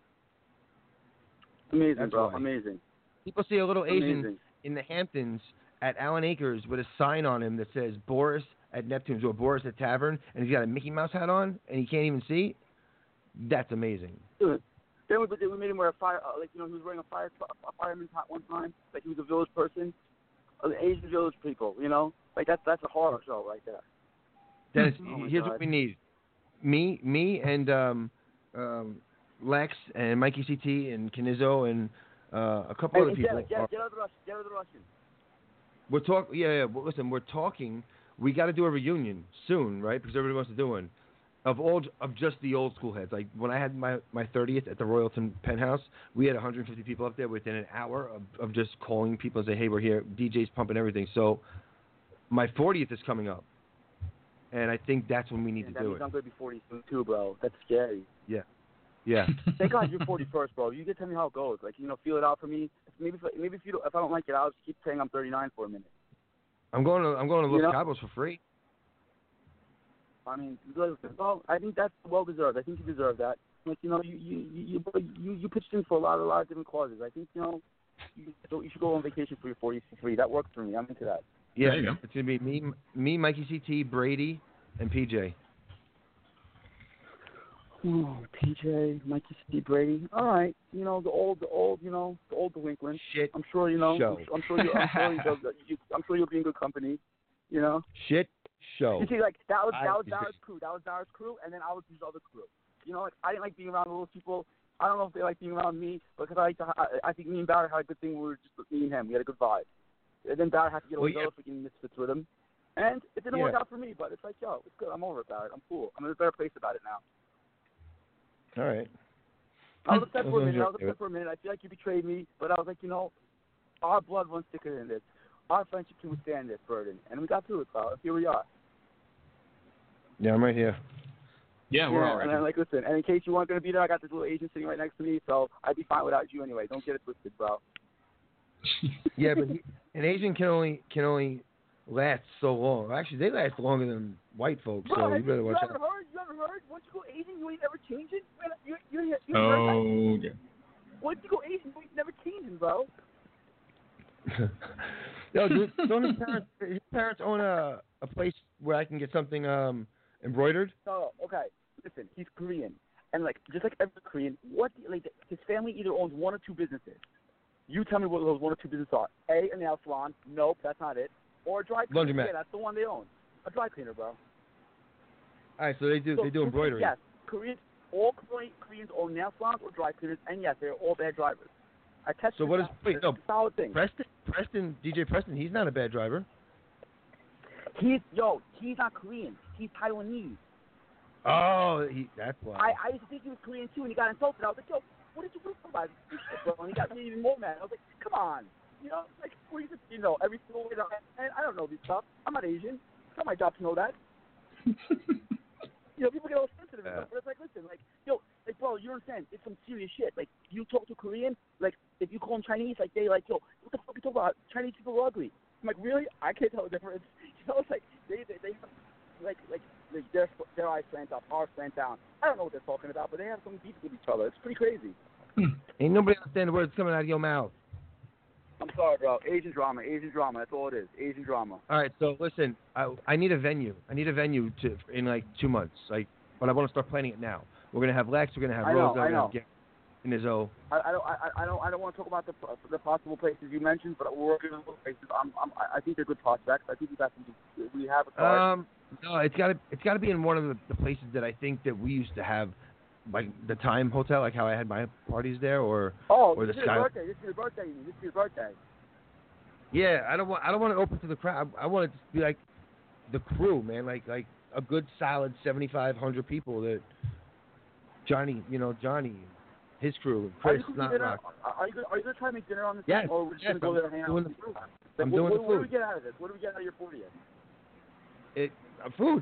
Amazing, That's bro, why. amazing, People see a little Asian amazing. in the Hamptons at Allen Acres with a sign on him that says Boris at Neptune's or Boris at Tavern, and he's got a Mickey Mouse hat on, and he can't even see. That's amazing. Dude, then we, then we made him wear a fire, uh, like you know, he was wearing a fire a fireman's hat one time, like he was a village person, uh, the Asian village people, you know, like that's that's a horror show right there. Dennis, Oh my here's God. what we need: me, me, and um, um, Lex and Mikey C T and Canizzo and uh, a couple Hey, other and people. get, get, are- get out of the Russian, get out of the Russian. We're talk. Yeah, yeah. Well, listen, we're talking. We got to do a reunion soon, right? Because everybody wants to do one of all of just the old school heads. Like when I had my my thirtieth at the Royalton Penthouse, we had one hundred fifty people up there within an hour of, of just calling people and say, "Hey, we're here." D Js pumping everything. So my fortieth is coming up, and I think that's when we need And to that do means it. I'm gonna be forty soon too, bro. That's scary. Yeah. Thank God you're forty-first, bro. You can tell me how it goes. Like, you know, feel it out for me. Maybe if, maybe if you don't, if I don't like it, I'll just keep saying I'm thirty-nine for a minute. I'm going to I'm going to Los You know- Cabos for free. I mean, well, I think that's well deserved. I think you deserve that. Like, you know, you you you you, you pitched in for a lot a lot of different causes. I think you know, you, so you should go on vacation for your forties for free. That works for me. I'm into that. Yeah, There you go. it's gonna be me, me, Mikey C T, Brady, and P J. Oh, P J, Mikey C. Brady. All right, you know the old, the old, you know the old delinquent. Shit. I'm sure you know. Show. I'm sure you. I'm sure you, you. I'm sure you'll be in good company. You know. Shit show. You see, like that was that I was Dara's crew. That was Dara's crew, and then I was his other crew. You know, like I didn't like being around those people. I don't know if they like being around me, because I like to, I, I think me and Dara had a good thing. We were just me and him. We had a good vibe. And then Dara had to get all Well, these yeah. other freaking misfits with him, and it didn't Yeah. work out for me. But it's like, yo, it's good. I'm over it, Dara. I'm cool. I'm in a better place about it now. All right. I was upset As for a long as minute. you're I was okay with upset for a minute. I feel like you betrayed me, but I was like, you know, our blood runs thicker than this. Our friendship can withstand this burden, and we got through it, pal. Here we are. Yeah, I'm right here. Yeah, we're yeah, all right. and I'm like, listen, and in case you weren't going to be there, I got this little agent sitting right next to me, so I'd be fine without you anyway. Don't get it twisted, bro. Yeah, but he, an Asian can only can only last so long. Actually, they last longer than white folks, so Bro, you have better you, watch you ever out. heard? You ever heard? Once you go Asian, you ain't never changing. You you you, you Oh, heard that? okay. Once you go Asian, you ain't never changing, bro. Yo, dude, don't his parents his parents own a a place where I can get something um embroidered? No, okay. Listen, he's Korean, and like just like every Korean, what like his family either owns one or two businesses. You tell me what those one or two businesses are. A, a nail salon. Nope, that's not it. Or a dry cleaner. Laundromat. Yeah, that's the one they own. A dry cleaner, bro. All right, so they do So they do Koreans- embroidery. Yes, Koreans. All Korean, Koreans own nail salons or dry cleaners, and yes, they're all bad drivers. I tested. So what this is- out. wait, It's no. a solid thing. Preston Preston D J Preston, he's not a bad driver. He's yo, he's not Korean. He's Taiwanese. Oh, he, that's why. I, I used to think he was Korean too, and he got insulted. I was like, yo, what did you do about this shit, bro? And he got me even more mad. I was like, come on, you know, like, what do you, you know, every single way that I, and I don't know this stuff. I'm not Asian. It's not my job to know that. You know, people get all sensitive, and Yeah. stuff, but it's like, listen, like, yo, like, bro, you understand? It's some serious shit. Like, you talk to a Korean, like, if you call them Chinese, like, they like, yo, what the fuck you talking about? Chinese people are ugly. I'm like, really? I can't tell the difference. You know, it's like they they, they have like like like their their eyes slant up, ours slant down. I don't know what they're talking about, but they have some beef with each other. It's pretty crazy. Ain't nobody understand the words coming out of your mouth. I'm sorry, bro. Asian drama, Asian drama. That's all it is. Asian drama. All right, so listen, I I need a venue. I need a venue to in like two months. Like, but I want to start planning it now. We're gonna have Lex. We're gonna have I Rose. know, We're I gonna know. have Gary and Izzo. I, I don't I, I don't I don't want to talk about the the possible places you mentioned, but we're working on those places. I'm, I'm I think they're good prospects. I think we got some. We have a card. Um, no, it's gotta it's gotta be in one of the, the places that I think that we used to have, like the Time Hotel, like how I had my parties there, or oh, or this the is your Sky. birthday. This is your birthday. This is your birthday. Yeah, I don't want I don't want to open to the crowd. I, I want it to be like the crew, man, like like a good solid seventy-five hundred people that Johnny, you know Johnny, his crew, Are Chris, you cooking not dinner? Rock. Are you gonna, are you gonna try to make dinner on this? Yes, thing, or we're just yes, gonna go I'm there and hang out? doing with the you? food. Like, I'm what, doing what, the what do we food. get out of this? What do we get out of your fortieth? It uh, food.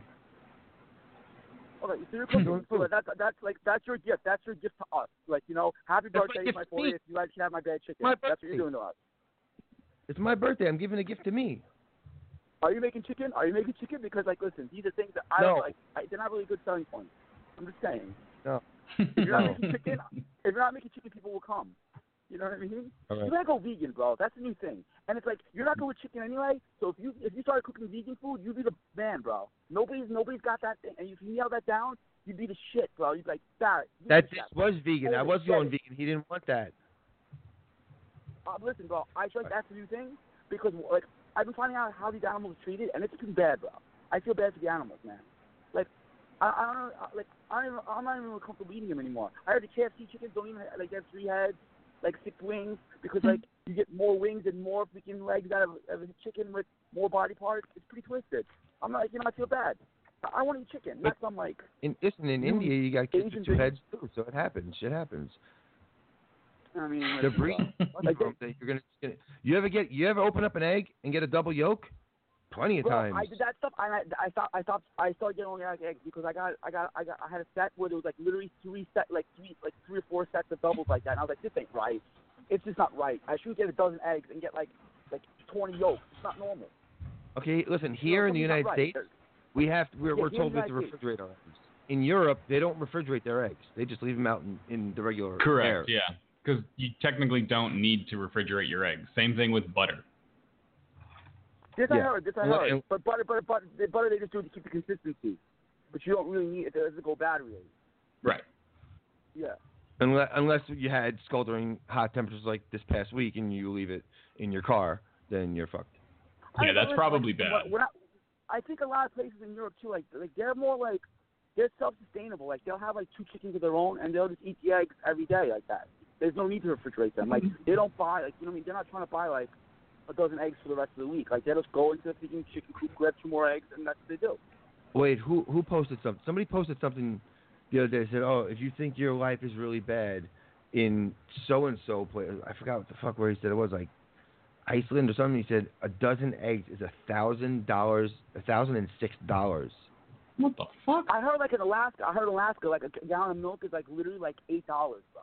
Okay, so you're doing cooking. the So food. that's that's like that's your gift. That's your gift to us. Like, you know, happy That's my birthday, gift it's my to me. fortieth. You guys can have my bad chicken. My That's what you're birthday. doing to us. It's my birthday. I'm giving a gift to me. Are you making chicken? Are you making chicken? Because like, listen, these are things that I No. don't like. I, they're not really good selling points. I'm just saying. No. If you're No. not making chicken, if you're not making chicken, people will come. You know what I mean? All right. You gotta go vegan, bro. That's the new thing. And it's like you're not good with chicken anyway. So if you if you started cooking vegan food, you'd be the man, bro. Nobody's nobody's got that thing. And if you nail that down, you'd be the shit, bro. You'd be like, Barrett. you That the dish chef. was vegan. I Holy was shit. going vegan. He didn't want that. Uh, listen, bro. I feel like that's the new thing because like I've been finding out how these animals are treated, and it's too bad, bro. I feel bad for the animals, man. Like I, I don't know, like I don't even, I'm not even comfortable eating them anymore. I heard the K F C chickens don't even have, like have three heads, like six wings, because like you get more wings and more freaking legs out of, of a chicken with more body parts. It's pretty twisted. I'm like, you know, I feel bad. I, I want to eat chicken, not some like. In listen, in New India, you got kids Asian with two thing. heads too, so it happens. Shit happens. I mean, The listen, breed. bro. Like, that you're gonna, gonna. You ever get? You ever open up an egg and get a double yolk? Plenty of Bro, times. I did that stuff. I I stopped. I stopped. I started getting organic eggs because I got. I got. I got. I had a set where there was like literally three set, like three, like three or four sets of doubles like that. And I was like, this ain't right. It's just not right. I should get a dozen eggs and get like, like twenty yolks. It's not normal. Okay, listen. You know, Here in the something's not United right. States, we have. To, we're Yeah, we're here in told the we have to United States. refrigerate our eggs. In Europe, they don't refrigerate their eggs. They just leave them out in, in the regular air. Correct. Yeah, because you technically don't need to refrigerate your eggs. Same thing with butter. This Yeah. I heard. This I And- heard. and- but butter, butter, butter, the butter they just do it to keep the consistency. But you don't really need it. It doesn't go bad really. Right. Yeah. Unless, unless you had scalding hot temperatures like this past week and you leave it in your car, then you're fucked. Yeah, I- that's like, probably like, bad. When I, I think a lot of places in Europe too, like like they're more like they're self-sustainable. Like they'll have like two chickens of their own, and they'll just eat the eggs every day like that. There's no need to refrigerate them. Like they don't buy like you know what I mean. They're not trying to buy like a dozen eggs for the rest of the week. Like they just go into the freaking chicken coop, grab two more eggs, and that's what they do. Wait, who who posted something? Somebody posted something the other day. Said, "Oh, if you think your life is really bad in so and so place," I forgot what the fuck where he said it was, like Iceland or something. He said a dozen eggs is a thousand dollars, a thousand and six dollars. What the fuck? I heard like in Alaska. I heard Alaska like a gallon of milk is like literally like eight dollars, bro.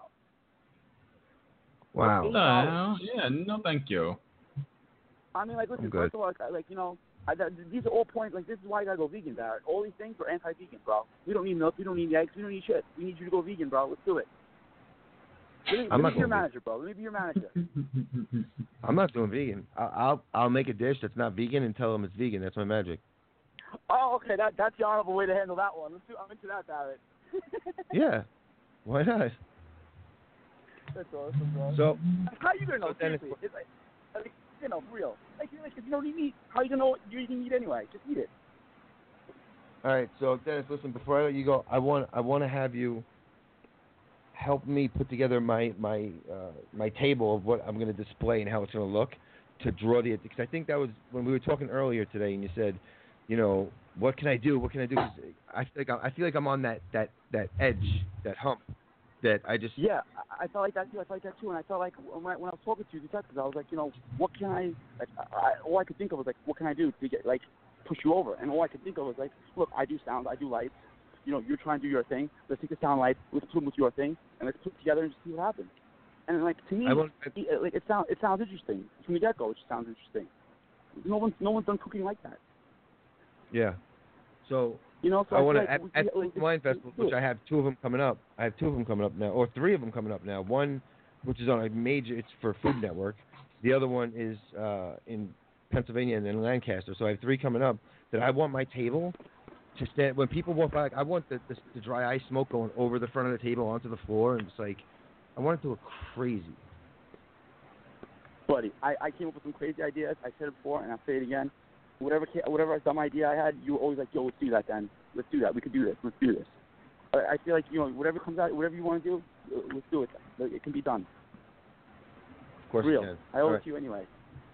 Wow. Eight The dollars. hell? Yeah, no thank you. I mean, like, listen, I'm good. first of all, like, like you know, I, that, these are all points. Like, this is why you gotta go vegan, Barrett. All these things are anti-vegan, bro. We don't need milk. We don't need eggs. We don't need shit. We need you to go vegan, bro. Let's do it. Let me, I'm let not me be your going manager, bro. Let me be your manager. I'm not doing vegan. I'll, I'll I'll make a dish that's not vegan and tell them it's vegan. That's my magic. Oh, okay. That that's the honorable way to handle that one. Let's do, I'm into that, Barrett. Yeah. Why not? That's awesome, bro. So How you gonna know? So Dennis- Seriously, it's like, like, you know, for real. Like, like, if you don't eat meat, how you gonna know what you're eating meat anyway? Just eat it. all right. So Dennis, listen. Before I let you go, I want I want to have you help me put together my my uh, my table of what I'm going to display and how it's going to look to draw the because I think that was when we were talking earlier today and you said, you know, what can I do? What can I do? 'Cause I feel like I'm, I feel like I'm on that, that, that edge, that hump that I just Yeah, I, I felt like that too. I felt like that too, and I felt like when I, when I was talking to you, detectives, I was like, you know, what can I? Like, I, all I could think of was like, what can I do to get like push you over? And all I could think of was like, look, I do sound, I do lights. You know, you're trying to do your thing. Let's take the sound lights, let's put them with your thing, and let's put it together and just see what happens. And like to me, I want, it, like it sounds it sounds interesting from the get go. It just sounds interesting. No one's no one's done cooking like that. yeah. So You know, so I feel want to like at, we- at like, the wine let's festival, do which it. I have two of them coming up. I have two of them coming up now, or three of them coming up now. One, which is on a major, it's for Food Network. The other one is uh, in Pennsylvania and in Lancaster. So I have three coming up. That I want my table to stand when people walk by. Like, I want the, the the dry ice smoke going over the front of the table onto the floor, and it's like I want it to look crazy. Buddy, I, I came up with some crazy ideas. I said it before, and I'll say it again. Whatever ca- whatever dumb idea I had, you were always like, yo, let's do that then. Let's do that. We could do this. Let's do this. I, I feel like, you know, whatever comes out, whatever you want to do, uh, let's do it then. Like, it can be done. Of course, Real. you can. I owe All it right. to you anyway.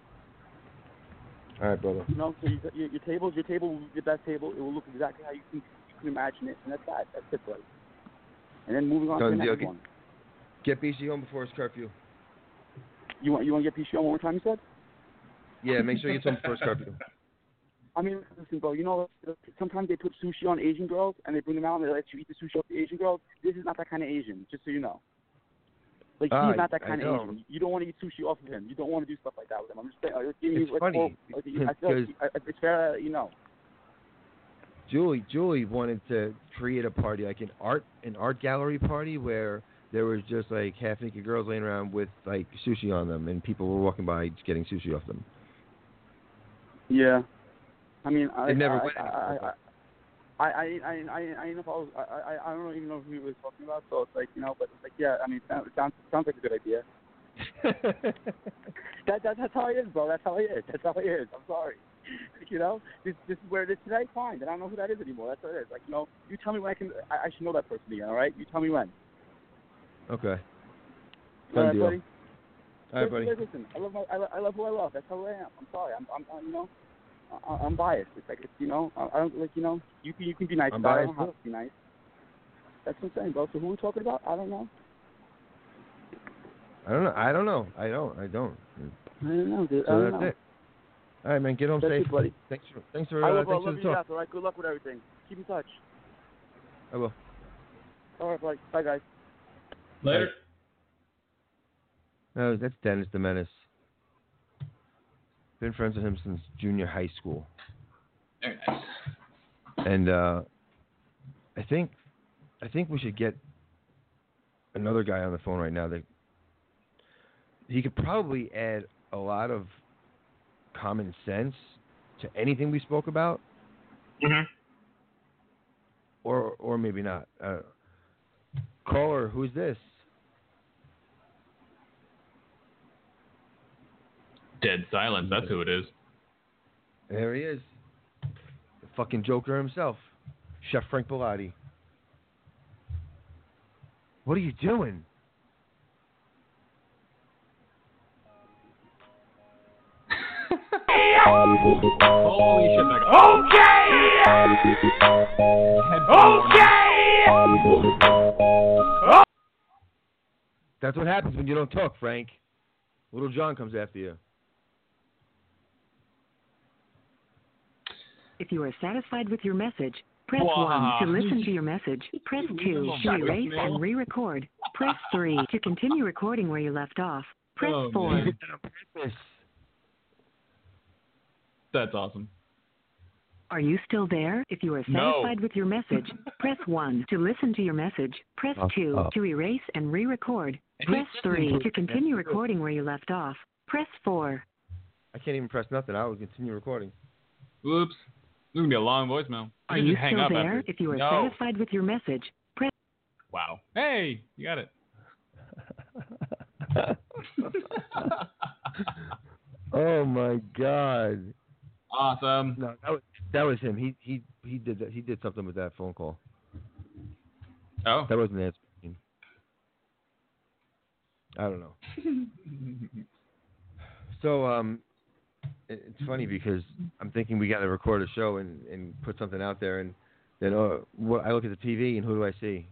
All right, brother. You know, so you, your, your table, your table will be the best table. It will look exactly how you can, you can imagine it, and that's that. That's it, buddy. And then moving on Done to the deal. next one. Get B C home before his curfew. You want you want to get P C on one more time, you said? Yeah, make sure you get home before his curfew. I mean, listen, bro, you know, sometimes they put sushi on Asian girls, and they bring them out and they let you eat the sushi off the Asian girls. This is not that kind of Asian, just so you know. Like, Ah, he's not that I kind of know. Asian. You don't want to eat sushi off of him. You don't want to do stuff like that with him. I'm just saying, like, give me, It's like, funny, four- like, I feel like, because- I- it's fair that you know. Julie Julie wanted to create a party, like an art an art gallery party where there was just like half naked girls laying around with like sushi on them, and people were walking by just getting sushi off them. Yeah. I mean, I, It never I, went I, anywhere. I, I, I, I, I, I, I, know if I, was, I, I, I don't even know who he was talking about, so it's like, you know, but it's like, yeah, I mean, it sounds, it sounds, it sounds like a good idea. That, that, that's how he is, bro. That's how he is. That's how he is. I'm sorry. You know, this, this is where it is today. Fine. Then I don't know who that is anymore. That's what it is. Like, you know, you tell me when I can. I, I should know that person again. All right. You tell me when. Okay. All Done right, deal. buddy. All right, buddy. Listen, listen, I love my, I, lo- I love who I love. That's how I am. I'm sorry. I'm, I'm, I'm you know, I, I'm biased. It's like, it's, you know, I, I don't like, you know, you can, you can be nice. I'm but I don't biased, have too. to be nice. That's what I'm saying, bro. So who are we talking about? I don't know. I don't know. I don't know. I don't. I don't. I don't know, dude. I So don't that's know. it. All right, man. Get home That's safe, it, buddy. Thanks for thanks for I uh, will, bro. thanks for Love the you, talk. guys. All right. Good luck with everything. Keep in touch. I will. All right, buddy. Bye, guys. Later. No, that's Dennis the Menace. Been friends with him since junior high school, Very nice. and uh, I think I think we should get another guy on the phone right now that he could probably add a lot of common sense to anything we spoke about, Mhm. or or maybe not. Uh, caller, who's this? Dead silence. That's who it is. There he is. The fucking Joker himself. Chef Frank Bellotti. What are you doing? Holy shit, that guy. Okay. That's what happens when you don't talk, Frank. Little John comes after you. If you are satisfied with your message, press Wow. one to listen to your message. Press two to erase and re-record. Press three to continue recording where you left off. Press Oh, four. man. That's awesome. Are you still there? If you are No. satisfied with your message, press one to listen to your message. Press Oh, two oh. to erase and re-record. Press three to continue recording where you left off. Press four. I can't even press nothing. I will continue recording. Whoops. This is going to be a long voicemail. Are can you just hang still up there? after. If you are No. satisfied with your message, press. Wow. Hey, you got it. Oh my God. Awesome. No, that was that was him. He he he did that. He did something with that phone call. Oh. That wasn't answering. I don't know. So um, it, it's funny because I'm thinking we got to record a show and, and put something out there, and then oh, what, I look at the T V and who do I see?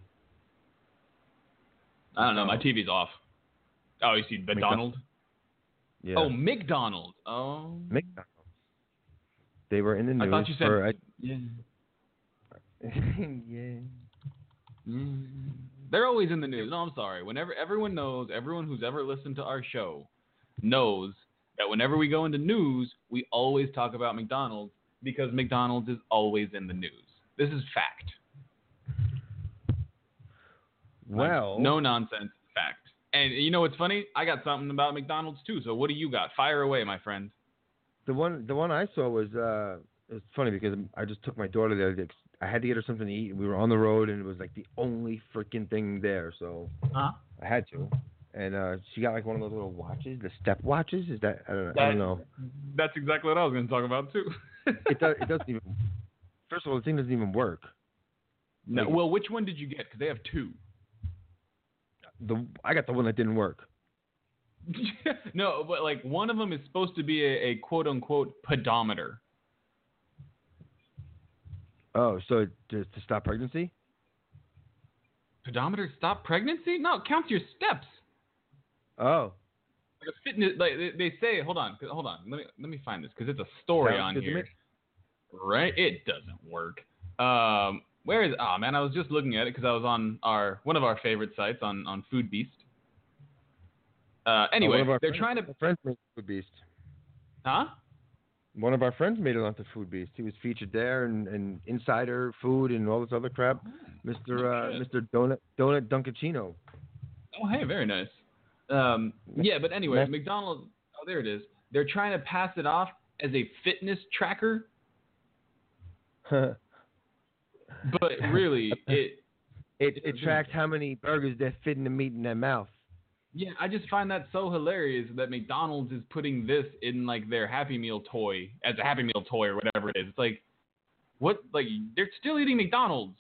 I don't know. My T V's off. Oh, you see McDonald? Yeah. Oh, McDonald. Oh. McDonald's. They were in the news. I thought you said. for, I, yeah. yeah. Mm. They're always in the news. No, I'm sorry. Whenever everyone knows, everyone who's ever listened to our show knows that whenever we go into news, we always talk about McDonald's because McDonald's is always in the news. This is fact. Well. Like, no nonsense fact. And you know what's funny? I got something about McDonald's too. So what do you got? Fire away, my friend. The one, the one I saw was uh, it's funny because I just took my daughter there. I had to get her something to eat. We were on the road, and it was like the only freaking thing there, so Uh-huh. I had to. And uh, she got like one of those little watches, the step watches. Is that I don't know. That, I don't know. That's exactly what I was going to talk about too. It does. It doesn't even. First of all, the thing doesn't even work. No. Like, Well, which one did you get? Because they have two. the I got the one that didn't work. No, but like one of them is supposed to be a, a quote unquote pedometer. Oh, so to, to stop pregnancy? Pedometer stop pregnancy? No, it counts your steps. Oh. Like a fitness, like they, they say. Hold on, hold on. Let me let me find this because it's a story Sounds on good to here. me. Right? It doesn't work. Um, where is? Oh man, I was just looking at it because I was on our one of our favorite sites on on Food Beast. Uh, anyway, Oh, one of our they're friends, trying to. our friends made Food Beast. Huh? One of our friends made it onto Food Beast. He was featured there and, and Insider Food and all this other crap. Mister Uh, shit. Mister Donut Donut Dunkachino. Oh, hey, very nice. Um, yeah, but anyway, Next. McDonald's. Oh, there it is. They're trying to pass it off as a fitness tracker, but really, it. It it tracks how many burgers they're fitting the meat in their mouth. Yeah, I just find that so hilarious that McDonald's is putting this in like their Happy Meal toy as a Happy Meal toy or whatever it is. It's like, what? Like they're still eating McDonald's.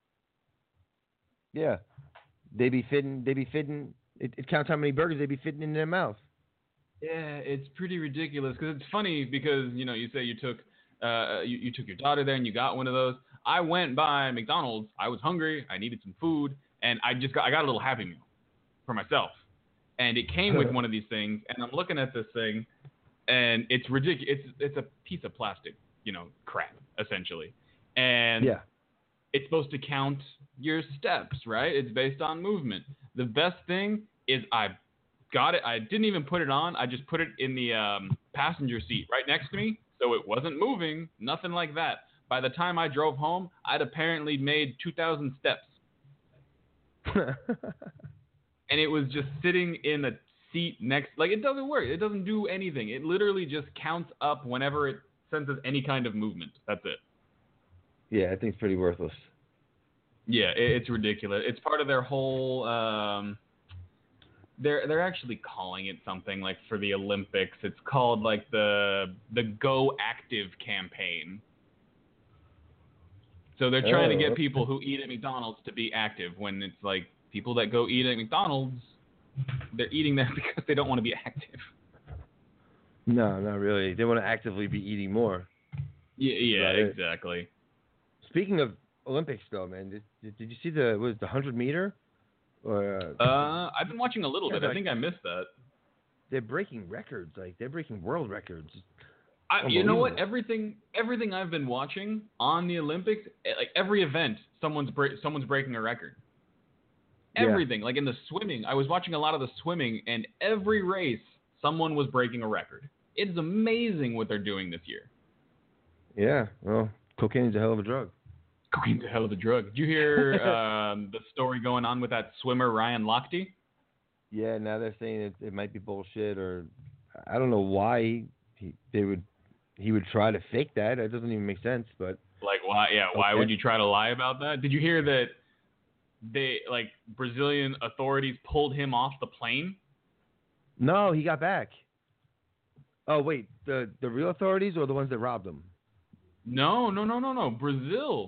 Yeah, they be fitting. They be fitting. It, it counts how many burgers they be fitting in their mouth. Yeah, it's pretty ridiculous because it's funny because you know you say you took uh you, you took your daughter there and you got one of those. I went by McDonald's. I was hungry. I needed some food, and I just got I got a little Happy Meal for myself. And it came with one of these things, and I'm looking at this thing, and it's ridiculous. It's it's a piece of plastic, you know, crap essentially, and Yeah. it's supposed to count your steps, right? It's based on movement. The best thing is I got it. I didn't even put it on. I just put it in the um, passenger seat right next to me, so it wasn't moving. Nothing like that. By the time I drove home, I'd apparently made two thousand steps. And it was just sitting in the seat next, like it doesn't work. It doesn't do anything. It literally just counts up whenever it senses any kind of movement. That's it. Yeah, I think it's pretty worthless. Yeah, it, it's ridiculous. It's part of their whole. Um, they're they're actually calling it something like for the Olympics. It's called like the the Go Active campaign. So they're trying Oh, to get okay. people who eat at McDonald's to be active when it's like people that go eat at McDonald's, they're eating there because they don't want to be active. No, not really. They want to actively be eating more. Yeah, yeah, Right. exactly. Speaking of Olympics, though, man, did, did, did you see the was it the hundred meter? Or uh, Uh, I've been watching a little Yeah, bit. I like- think I missed that. they're breaking records. Like they're breaking world records. I, you know what? Unbelievable. Everything, everything I've been watching on the Olympics, eh, like every event, someone's break, someone's breaking a record. Yeah. Everything, like in the swimming, I was watching a lot of the swimming, and every race, someone was breaking a record. It's amazing what they're doing this year. Yeah. Well, cocaine's a hell of a drug. Cocaine's a hell of a drug. Did you hear um, the story going on with that swimmer Ryan Lochte? Yeah. Now they're saying it, it might be bullshit, or I don't know why he they would he would try to fake that. It doesn't even make sense. But Like, why? Yeah, why Okay. would you try to lie about that? Did you hear that they, like, Brazilian authorities pulled him off the plane? no, he got back. Oh wait, the the real authorities or the ones that robbed him? No, no, no, no, no. Brazil.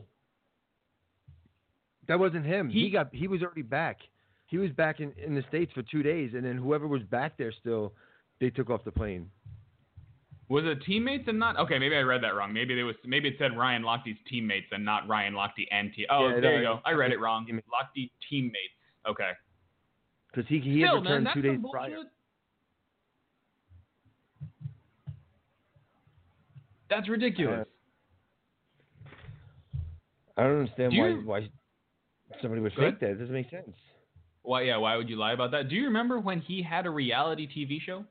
That wasn't him. He, He- got he was already back. He was back in, in the States for two days, and then whoever was back there still, they took off the plane. Was it teammates and not? Okay, maybe I read that wrong. Maybe it was. Maybe it said Ryan Lochte's teammates and not Ryan Lochte and team. Oh, Yeah, there no, you go. I read it wrong. teammates. Lochte teammates. Okay. Because he he had Still, man, returned that's two some days prior. bullshit. That's ridiculous. I don't understand Do why you- why somebody would Go ahead. fake that. It doesn't make sense. Why? Yeah. Why would you lie about that? Do you remember when he had a reality T V show?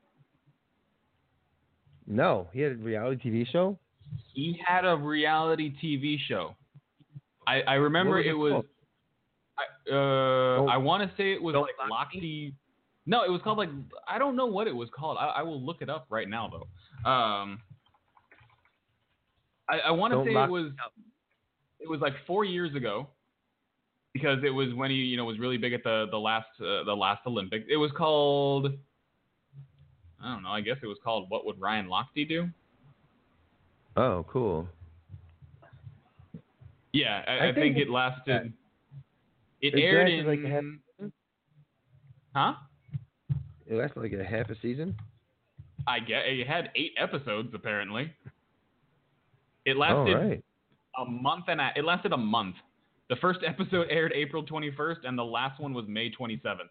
No, he had a reality T V show. He had a reality T V show. I, I remember What was it it was. called? I, uh, Don't- I want to say it was Don't like Lochte? Lochte. No, it was called like I don't know what it was called. I, I will look it up right now though. Um, I, I want to Don't say lock it was. It was like four years ago, because it was when he you know was really big at the the last uh, the last Olympics. It was called. I don't know. I guess it was called What Would Ryan Lochte Do? Oh, cool. Yeah, I, I I, think, think it lasted. It, It aired lasted in. like a half- Huh? It lasted like a half a season. I get it had eight episodes apparently. It Oh, lasted right. a month and a, it lasted a month. The first episode aired April twenty-first, and the last one was May twenty-seventh.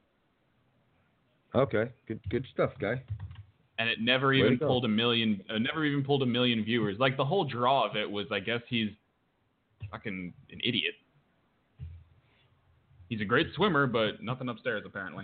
Okay, good good stuff, guy. And it never Way to even go. pulled a million. Uh, never even pulled a million viewers. Like the whole draw of it was, I guess he's fucking an idiot. He's a great swimmer, but nothing upstairs apparently.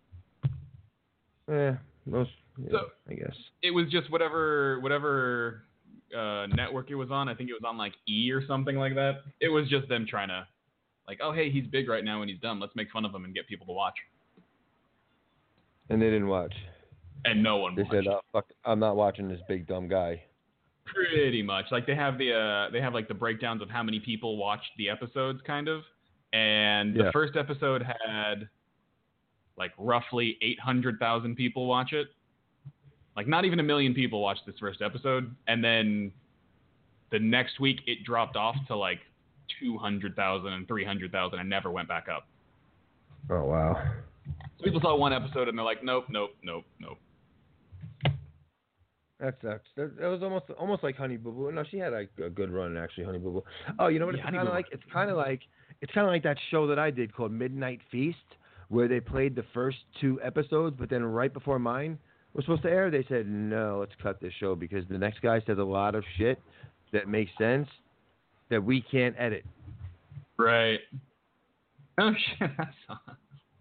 Eh, most. Yeah, So- I guess. It was just whatever whatever uh, network it was on. I think it was on like E or something like that. It was just them trying to, like, oh hey, he's big right now and he's dumb. Let's make fun of him and get people to watch. And they didn't watch. And no one They watched. said, "Oh fuck, I'm not watching this big dumb guy." Pretty much. Like they have the uh, they have like the breakdowns of how many people watched the episodes, kind of. And the Yeah. first episode had like roughly eight hundred thousand people watch it. Like not even a million people watched this first episode, and then the next week it dropped off to like two hundred thousand and three hundred thousand and never went back up. Oh wow. So people saw one episode and they're like, nope, nope, nope, nope. That sucks. That, that was almost almost like Honey Boo Boo. No, she had a, a good run actually, Honey Boo Boo. Oh, you know what Yeah, it's Honey kind Boo of Boo. like? It's kind of like it's kind of like that show that I did called Midnight Feast, where they played the first two episodes, but then right before mine was supposed to air, they said no, let's cut this show because the next guy says a lot of shit that makes sense that we can't edit. Right. Oh shit, I saw it.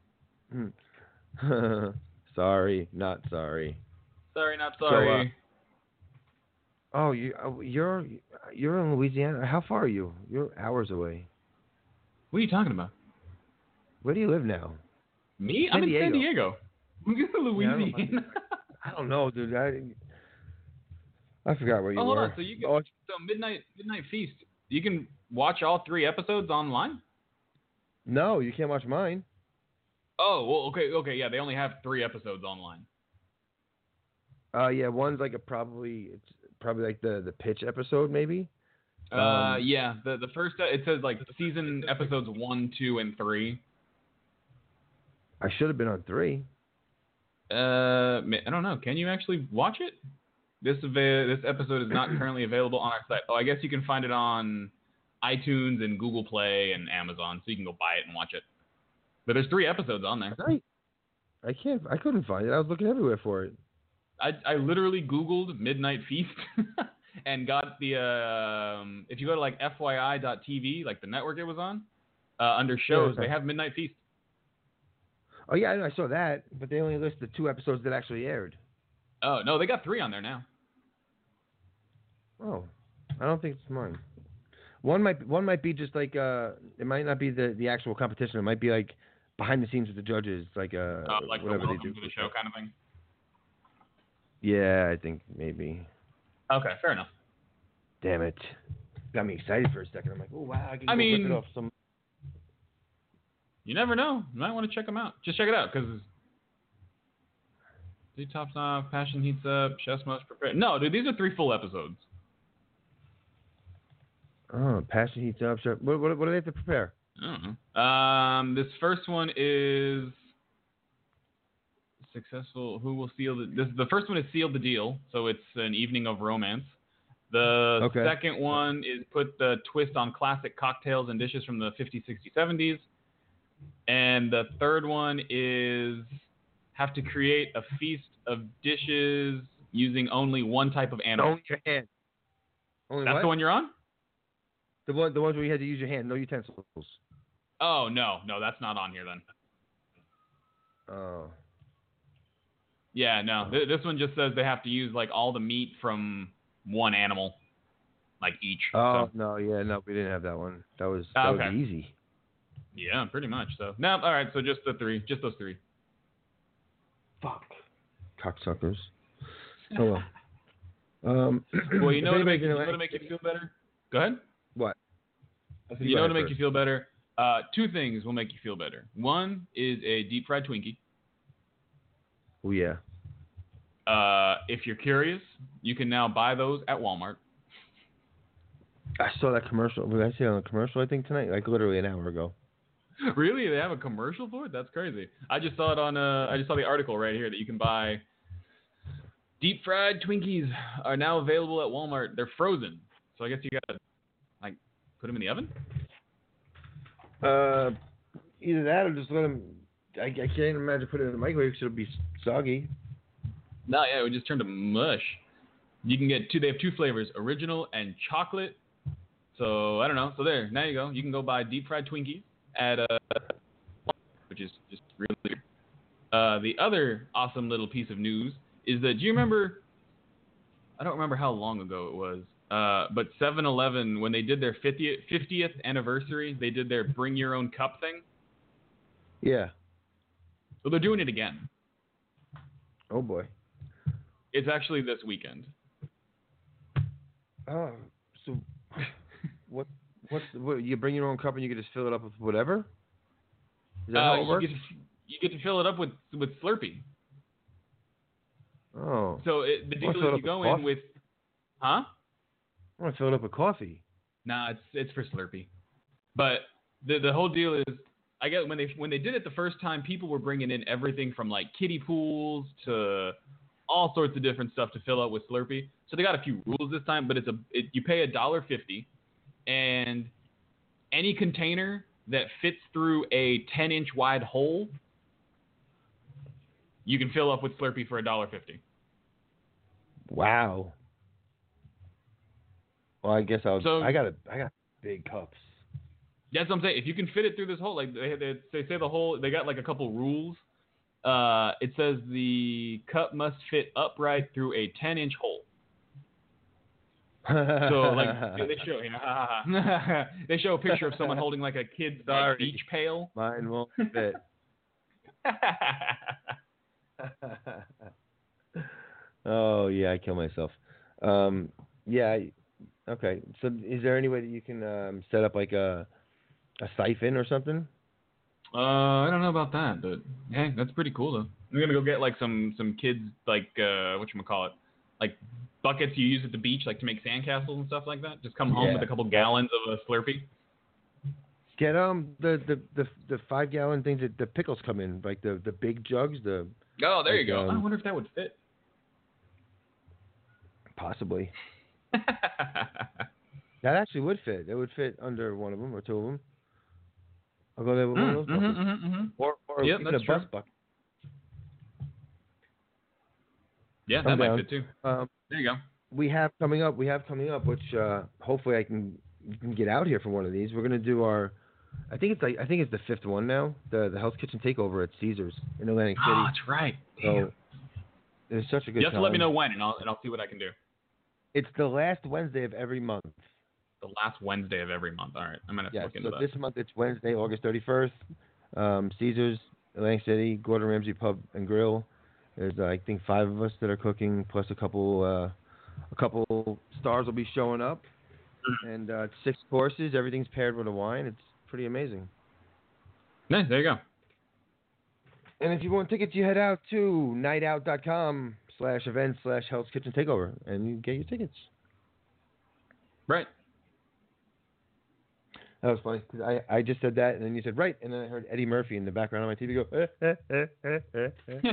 Sorry, not sorry. Sorry, not So, uh, sorry. Oh, you uh, you're you're in Louisiana. How far are you? You're hours away. What are you talking about? Where do you live now? Me? San I'm in San Diego. Diego. Louisiana. I don't know, dude. I, I forgot where you oh, hold were. on. So you can, Oh, so Midnight Midnight Feast. You can watch all three episodes online. no, you can't watch mine. Oh, well, okay, okay, yeah. They only have three episodes online. Uh, yeah, one's like a probably it's probably like the the pitch episode maybe. Uh, Um, yeah. The the first uh, it says like season episodes one, two, and three. I should have been on three. Uh, ma- I don't know. Can you actually watch it? This ava- this episode is not currently available on our site. Oh, I guess you can find it on iTunes and Google Play and Amazon, so you can go buy it and watch it. But there's three episodes on there. I, I can't. I couldn't find it. I was looking everywhere for it. I I literally Googled Midnight Feast and got the um. If you go to like F Y I dot T V, like the network it was on, uh, under shows Yeah. they have Midnight Feast. Oh yeah, I know, I saw that, but they only list the two episodes that actually aired. Oh no, they got three on there now. Oh, I don't think it's mine. One might one might be just like uh, it might not be the, the actual competition. It might be like behind the scenes with the judges, like uh, Uh, like the whatever they welcome do. to the show kind of thing. Yeah, I think maybe. Okay, fair enough. Damn it, got me excited for a second. I'm like, oh wow, I can I go mean- rip it off some. You never know. You might want to check them out. Just check it out, because dude tops off, passion heats up, chef's most prepared. No, dude, these are three full episodes. Oh, passion heats up. Sure. What, what what do they have to prepare? I don't know. Um, this first one is successful. Who will seal the? This the first one is seal the deal. So it's an evening of romance. The Okay. second one is put the twist on classic cocktails and dishes from the fifties, sixties, seventies. And the third one is have to create a feast of dishes using only one type of animal. Only your hand. Only That's what? the one you're on? The one, the ones where you had to use your hand, no utensils. Oh, no. No, that's not on here then. Oh. Yeah, no. Th- this one just says they have to use, like, all the meat from one animal, like, each. Oh So, no, yeah, no, we didn't have that one. That was that Ah, was okay. easy. yeah, pretty much. So, no, all right. So just the three. Just those three. Fuck. Cocksuckers. Oh well. Um. Well, you know what to if make, you anybody's know gonna to make you feel better? Go ahead. What? You know what to make first. you feel better? Uh, two things will make you feel better. One is a deep fried Twinkie. Oh yeah. Uh, if you're curious, you can now buy those at Walmart. I saw that commercial. Did I see it on a commercial? I think tonight, like literally an hour ago. Really? They have a commercial for it? That's crazy. I just saw it on. Uh, I just saw the article right here that you can buy. Deep fried Twinkies are now available at Walmart. They're frozen, so I guess you gotta like put them in the oven. Uh, either that or just let them. I, I can't imagine putting it in the microwave because it'll be soggy. No, yeah, it would just turn to mush. You can get two. They have two flavors: original and chocolate. So I don't know. So there, now you go. You can go buy deep fried Twinkies at uh, which is just really weird. Uh, the other awesome little piece of news is that do you remember? I don't remember how long ago it was. Uh, but seven eleven, when they did their fiftieth, fiftieth anniversary, they did their bring your own cup thing. Yeah. So they're doing it again. Oh boy. It's actually this weekend. Oh, so what? What's the, what? You bring your own cup and you can just fill it up with whatever. Is that Uh, how it you works? get to, you get to fill it up with with Slurpee. Oh. So it, the I deal wanna is fill it you up go with in coffee. with, huh? I want to fill it up with coffee. Nah, it's it's for Slurpee. But the the whole deal is, I guess when they when they did it the first time, people were bringing in everything from like kiddie pools to all sorts of different stuff to fill out with Slurpee. So they got a few rules this time, but it's a it, you pay a dollar fifty, and any container that fits through a ten inch wide hole, you can fill up with Slurpee for a dollar fifty. Wow. Well, I guess I'll. So- I got a. I got big cups. That's what I'm saying. If you can fit it through this hole, like they they, they say the hole, they got like a couple rules. Uh, it says the cup must fit upright through a ten inch hole. So like they show, you know, they show a picture of someone holding like a kid's like, Sorry. beach pail. Mine won't fit. Oh yeah, I kill myself. Um, yeah. I- Okay. So, is there any way that you can um, set up like a a siphon or something? Uh, I don't know about that, but hey, that's pretty cool though. I'm gonna go get like some some kids like uh whatchamacallit, like buckets you use at the beach like to make sandcastles and stuff like that. Just come home Yeah. with a couple gallons of a Slurpee. Get um the the the, the five gallon things that the pickles come in, like the the big jugs. The Oh, there like, you go. um, I wonder if that would fit. Possibly. That actually would fit. It would fit under one of them or two of them. I'll go there with one of those Mm, mhm, buckets. mhm, mhm. Or, or Yep, even that's a bus true. bucket. Yeah, I'm that down. might fit too. Um, There you go. we have coming up. We have coming up, which uh, hopefully I can, can get out here for one of these. We're gonna do our. I think it's like I think it's the fifth one now. The the Hell's Kitchen takeover at Caesars in Atlantic City. Oh, that's right. So it's such a good You have to time. let me know when, and I'll and I'll see what I can do. It's the last Wednesday of every month. The last Wednesday of every month. All right, I'm gonna have to Yeah, look so into that. this month it's Wednesday, August thirty-first. Um, Caesars, Atlantic City, Gordon Ramsay Pub and Grill. There's uh, I think five of us that are cooking, plus a couple uh, a couple stars will be showing up, and uh, it's six courses. Everything's paired with a wine. It's pretty amazing. Yeah, there you go. And if you want tickets, you head out to nightout.com slash event slash Hell's Kitchen Takeover, and you get your tickets. Right. That was funny because I, I just said that, and then you said right, and then I heard Eddie Murphy in the background on my T V go. Eh, eh, eh, eh, eh, eh.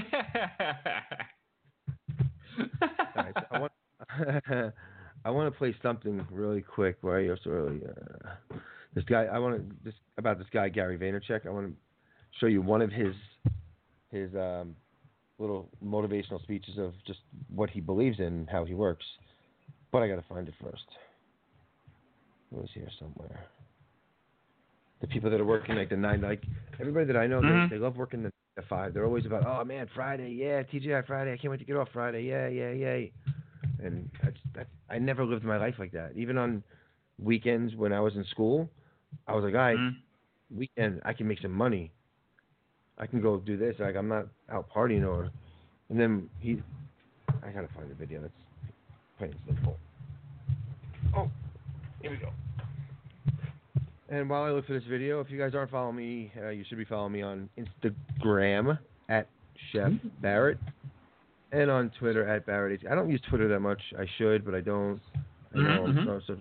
All right, so I want I want to play something really quick. Where I also really uh, this guy I want to just about this guy Gary Vaynerchuk. I want to show you one of his his um, little motivational speeches of just what he believes in, and how he works. But I got to find it first. It was here somewhere. The people that are working like the nine, like everybody that I know, Mhm. they, they love working the, the five. They're always about, oh man, Friday, yeah, T G I Friday. I can't wait to get off Friday, yeah, yeah, yeah. And that's, that's, I never lived my life like that. Even on weekends when I was in school, I was like, all right, Mhm. weekend, I can make some money. I can go do this. Like I'm not out partying or. And then he, I gotta find the video. That's plain and simple. Oh, here we go. And while I look for this video, if you guys aren't following me, uh, you should be following me on Instagram at Chef Barrett and on Twitter at Barrett. I don't use Twitter that much. I should, but I don't. I know. Mhm, So, so,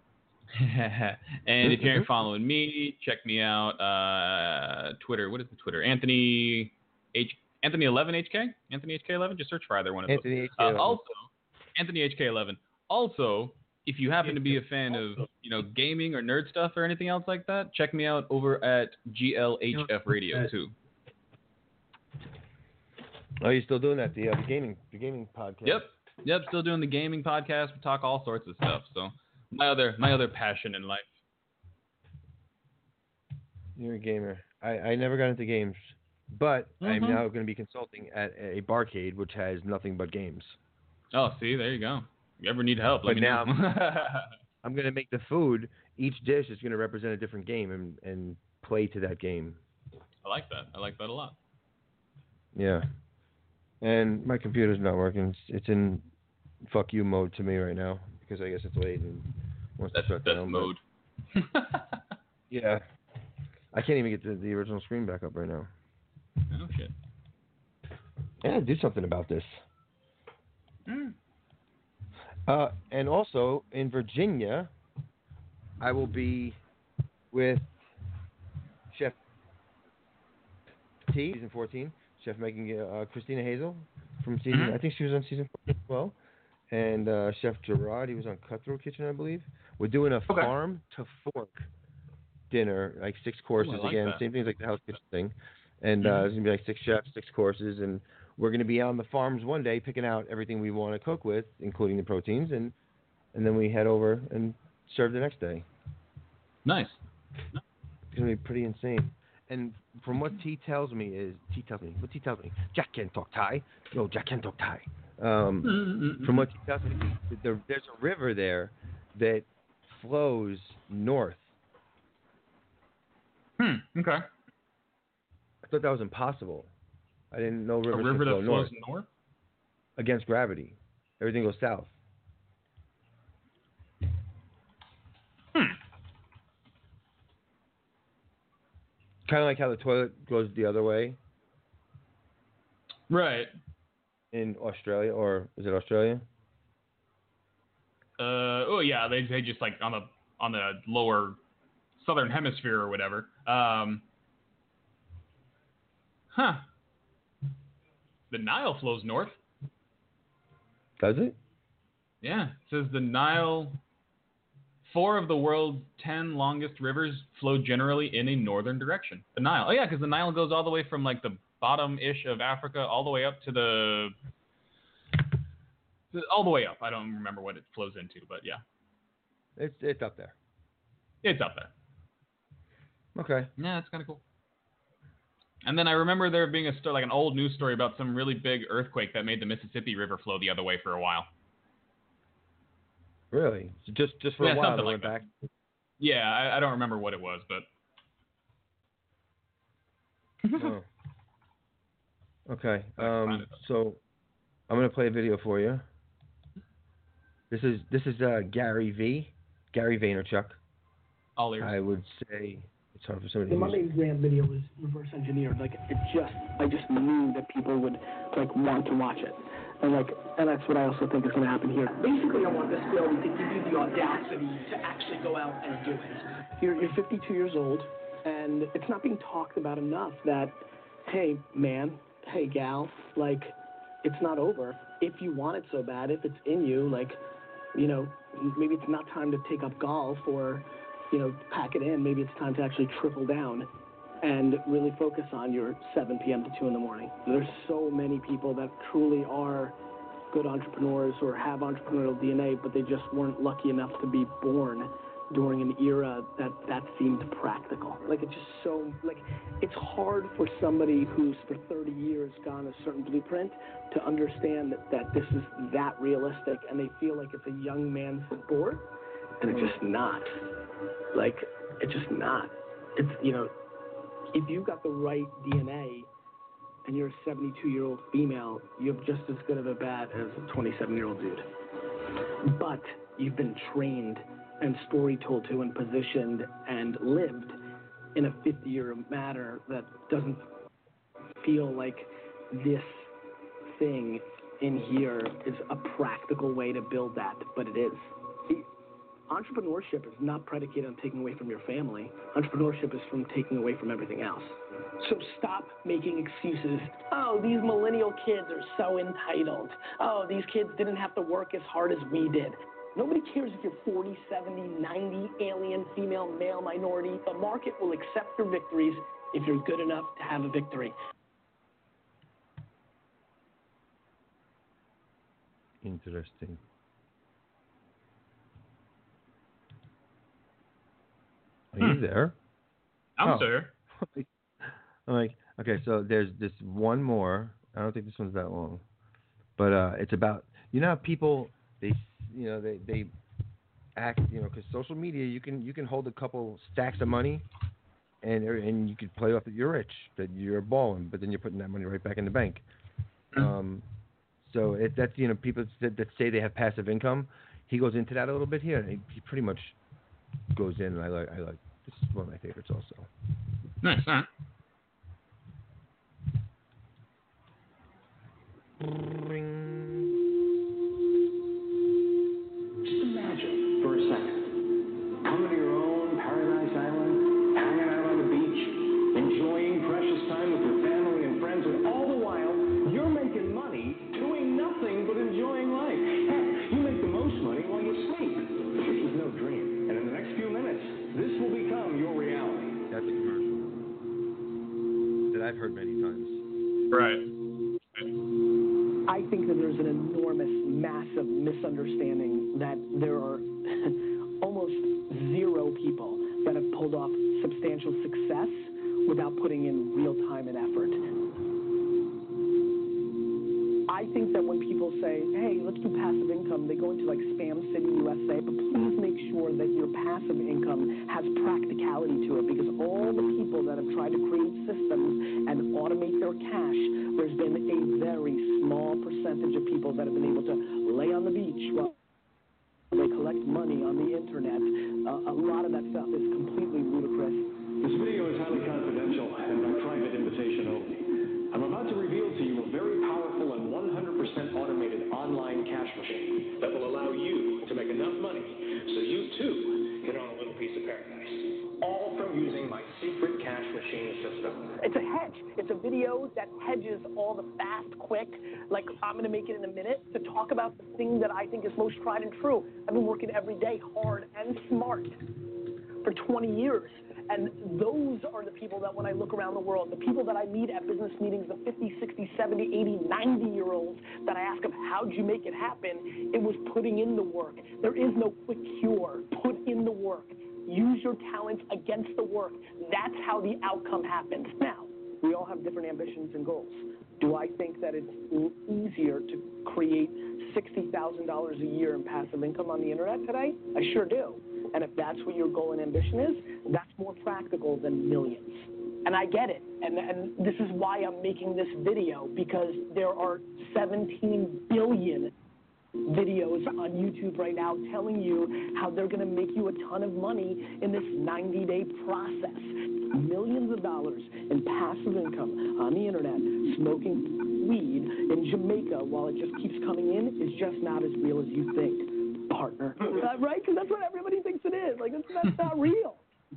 And if you aren't following me, check me out. Uh, Twitter. What is the Twitter? Anthony H. Anthony eleven H K. Anthony H K eleven. Just search for either one of those. Anthony H K Uh, eleven. also, Anthony H K eleven. Also, if you happen to be a fan of you know gaming or nerd stuff or anything else like that, check me out over at G L H F Radio too. Oh, you're still doing that? The, uh, the gaming, the gaming podcast. Yep. Yep. Still doing the gaming podcast. We talk all sorts of stuff. So my other my other passion in life. You're a gamer. I, I never got into games, but I'm Mhm. now going to be consulting at a barcade which has nothing but games. Oh, see, there you go. If you ever need help, let But me now- know. I'm going to make the food. Each dish is going to represent a different game and, and play to that game. I like that. I like that a lot. Yeah. And my computer's not working. It's, it's in fuck you mode to me right now because I guess it's late and wants That's to shut that's down. but- mode. Yeah. I can't even get the, the original screen back up right now. Oh shit. I gotta do something about this. Mm. Uh, and also in Virginia, I will be with Chef T, season fourteen. Chef making uh, Christina Hazel from season. Mhm. I think she was on season fourteen as well. And uh, Chef Gerard, he was on Cutthroat Kitchen, I believe. We're doing a Okay. farm to fork dinner, like six courses Ooh, I like again, that. same thing as like the Hell's Kitchen thing. And uh, Mhm. there's gonna be like six chefs, six courses, and we're gonna be on the farms one day picking out everything we want to cook with, including the proteins, and and then we head over and serve the next day. Nice. It's gonna be pretty insane. And from what T tells me is T tells me what T tells me, Jack can't talk Thai. No, Jack can't talk Thai. Um, Mm-hmm. from what T tells me, there, there's a river there that flows north. Hmm. Okay. I thought that was impossible. I didn't know A rivers river could flow that flows north north. against gravity. Everything goes south. kind of like how the toilet goes the other way Right. in Australia, or is it Australia? Uh, oh yeah, they they just like on the on the lower southern hemisphere or whatever. Um, huh. The Nile flows north. Does it? Yeah, it says the Nile. Four of the world's ten longest rivers flow generally in a northern direction. The Nile. Oh yeah, because the Nile goes all the way from like the bottom-ish of Africa all the way up to the all the way up. I don't remember what it flows into, but yeah. It's it's up there. It's up there. Okay. Yeah, it's kind of cool. And then I remember there being a story, like an old news story about some really big earthquake that made the Mississippi River flow the other way for a while. Really? So just just for Yeah, a while something they like went that. back? Yeah, I, I don't remember what it was, but Oh. Okay. I can find Um, it. so I'm gonna play a video for you. This is this is uh, Gary V. Gary Vaynerchuk. all ears. I would say it's hard for somebody The to Monday use. Grant video was reverse engineered. Like it just, I just knew that people would like want to watch it, and like, and that's what I also think is going to happen here. Basically, I want this film to give you the audacity to actually go out and do it. You're you're fifty-two years old, and it's not being talked about enough that, hey man, hey gal, like, it's not over. If you want it so bad, if it's in you, like, you know, maybe it's not time to take up golf or, you know, pack it in. Maybe it's time to actually trickle down and really focus on your seven p.m. to two in the morning. There's so many people that truly are good entrepreneurs or have entrepreneurial D N A, but they just weren't lucky enough to be born during an era that that seemed practical. Like, it's just so, like, it's hard for somebody who's for thirty years gone a certain blueprint to understand that, that this is that realistic, and they feel like it's a young man's sport, and it's just not. Like, it's just not. It's, you know, if you've got the right D N A and you're a seventy-two-year-old female, you have just as good of a bat as a twenty-seven-year-old dude. But you've been trained and story told to and positioned and lived in a fifty-year manner that doesn't feel like this thing in here is a practical way to build that, but it is. Entrepreneurship is not predicated on taking away from your family. Entrepreneurship is from taking away from everything else. So stop making excuses. Oh, these millennial kids are so entitled. Oh, these kids didn't have to work as hard as we did. Nobody cares if you're forty, seventy, ninety, alien, female, male, minority. The market will accept your victories if you're good enough to have a victory. Interesting. Are you Hmm. there? I'm Oh. sure. I'm like, okay, so there's this one more. I don't think this one's that long, but uh, it's about, you know how people, they, you know, they, they act, you know, because social media, you can you can hold a couple stacks of money, and and you could play off that you're rich, that you're balling, but then you're putting that money right back in the bank. Um, so it, that's, you know, people that, that say they have passive income. He goes into that a little bit here, and he, he pretty much goes in, and I like I like this is one of my favorites also. Nice. All right. Just imagine for a second, coming to your own paradise island, hanging out on the beach, enjoying precious time with your family and friends, and all the while, you're making money doing nothing but enjoying life. Heck, you make the most money while you sleep. This is no dream, and in the next few minutes, this will become your reality. That's a commercial that I've heard many times. Right. I think that there's an enormous, massive misunderstanding that there are almost zero people that have pulled off substantial success without putting in real time and effort. I think that when people say, hey, let's do passive income, they go into like Spam City U S A, but please make sure that your passive income has practicality to it, because all the people that have tried to create systems and automate their cash, there's been a very small percentage of people that have been able to lay on the beach while they collect money on the internet. Uh, a lot of that stuff is completely ludicrous. This video is highly confidential and by private invitation only. I'm about to reveal to you a very powerful and one hundred percent automated online cash machine that will allow you to make enough money so you too can own a little piece of paradise. All from using my secret cash machine system. It's a hedge. It's a video that hedges all the fast, quick, like I'm going to make it in a minute, to talk about the thing that I think is most tried and true. I've been working every day hard and smart for twenty years. And those are the people that when I look around the world, the people that I meet at business meetings, the fifty, sixty, seventy, eighty, ninety year olds that I ask them, how'd you make it happen? It was putting in the work. There is no quick cure. Put in the work. Use your talents against the work. That's how the outcome happens. Now, we all have different ambitions and goals. Do I think that it's easier to create sixty thousand dollars a year in passive income on the internet today? I sure do. And if that's what your goal and ambition is, that's more practical than millions. And I get it. And, and this is why I'm making this video, because there are seventeen billion videos on YouTube right now telling you how they're going to make you a ton of money in this ninety day process. Millions of dollars in passive income on the internet, smoking weed in Jamaica while it just keeps coming in is just not as real as you think, partner. Uh, right? Because that's what everybody thinks it is. Like, that's, that's not real.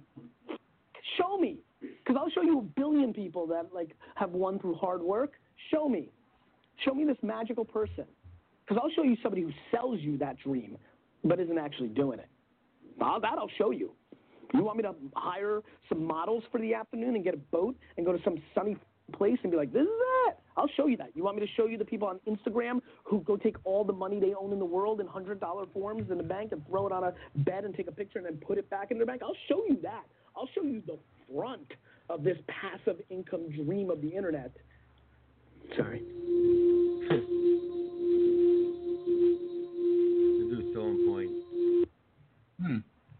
Show me. Because I'll show you a billion people that, like, have won through hard work. Show me. Show me this magical person. Because I'll show you somebody who sells you that dream, but isn't actually doing it. I'll, that I'll show you. You want me to hire some models for the afternoon and get a boat and go to some sunny place and be like, this is it? I'll show you that. You want me to show you the people on Instagram who go take all the money they own in the world in one hundred dollar forms in the bank and throw it on a bed and take a picture and then put it back in their bank? I'll show you that. I'll show you the front of this passive income dream of the internet. Sorry. This is so on point. Hmm.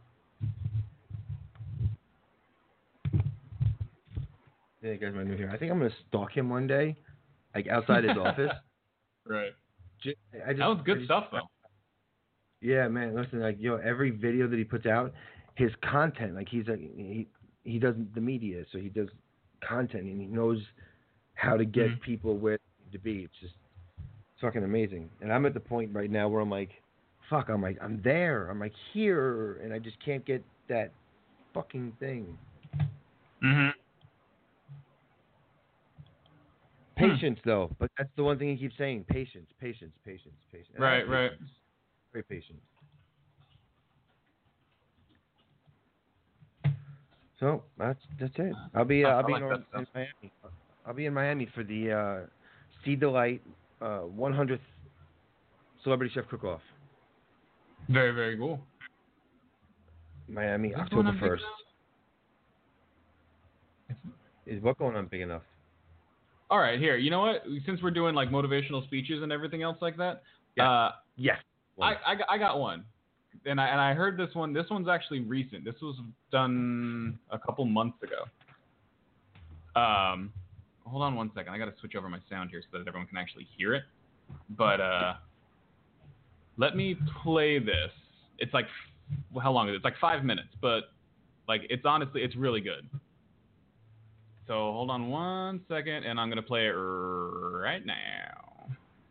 Yeah, you guys might know here. I think I'm gonna stalk him one day, like outside his office. Right. Just, I just, that was good just, stuff, though. Yeah, man. Listen, like, yo, every video that he puts out, his content, like he's a he he does the media, so he does content and he knows how to get mm-hmm. people where they need to be. It's just it's fucking amazing. And I'm at the point right now where I'm like, fuck, I'm like I'm there, I'm like here, and I just can't get that fucking thing. Mhm. Patience, though, but that's the one thing he keeps saying: patience, patience, patience, patience. And right, right. Patience. Very patient. So that's that's it. I'll be uh, I'll be like in, in Miami. I'll be in Miami for the uh, Sea Delight uh, one hundredth Celebrity Chef Cook-Off. Very, very cool. Miami, October first. Is what going on big enough? All right, here. You know what? Since we're doing like motivational speeches and everything else like that, yeah, uh, yes, I, I I got one, and I and I heard this one. This one's actually recent. This was done a couple months ago. Um, hold on one second. I got to switch over my sound here so that everyone can actually hear it. But uh, let me play this. It's like, well, how long is it? It's like five minutes, but like it's honestly, it's really good. So hold on one second, and I'm going to play it right now.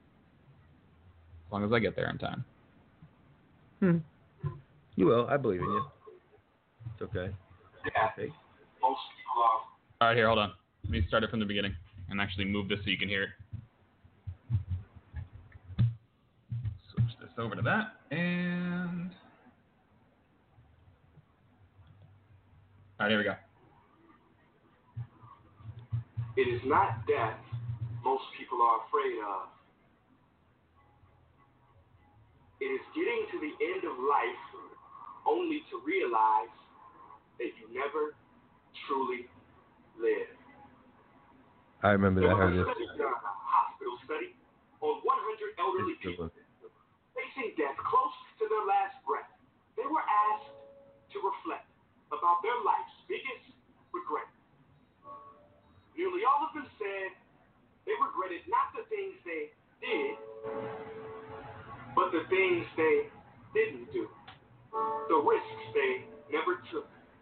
As long as I get there in time. Hmm. You will. I believe in you. It's okay. Yeah. Okay. Most people are. All right, here, hold on. Let me start it from the beginning and actually move this so you can hear it. Switch this over to that, and... All right, here we go. It is not death most people are afraid of. It is getting to the end of life only to realize that you never truly lived. I remember that. I heard this. There was a study done, a hospital study on one hundred elderly people facing death close to their last breath. They were asked to reflect about their life's biggest regret. Nearly all of them said they regretted not the things they did, but the things they didn't do. The risks they never took, the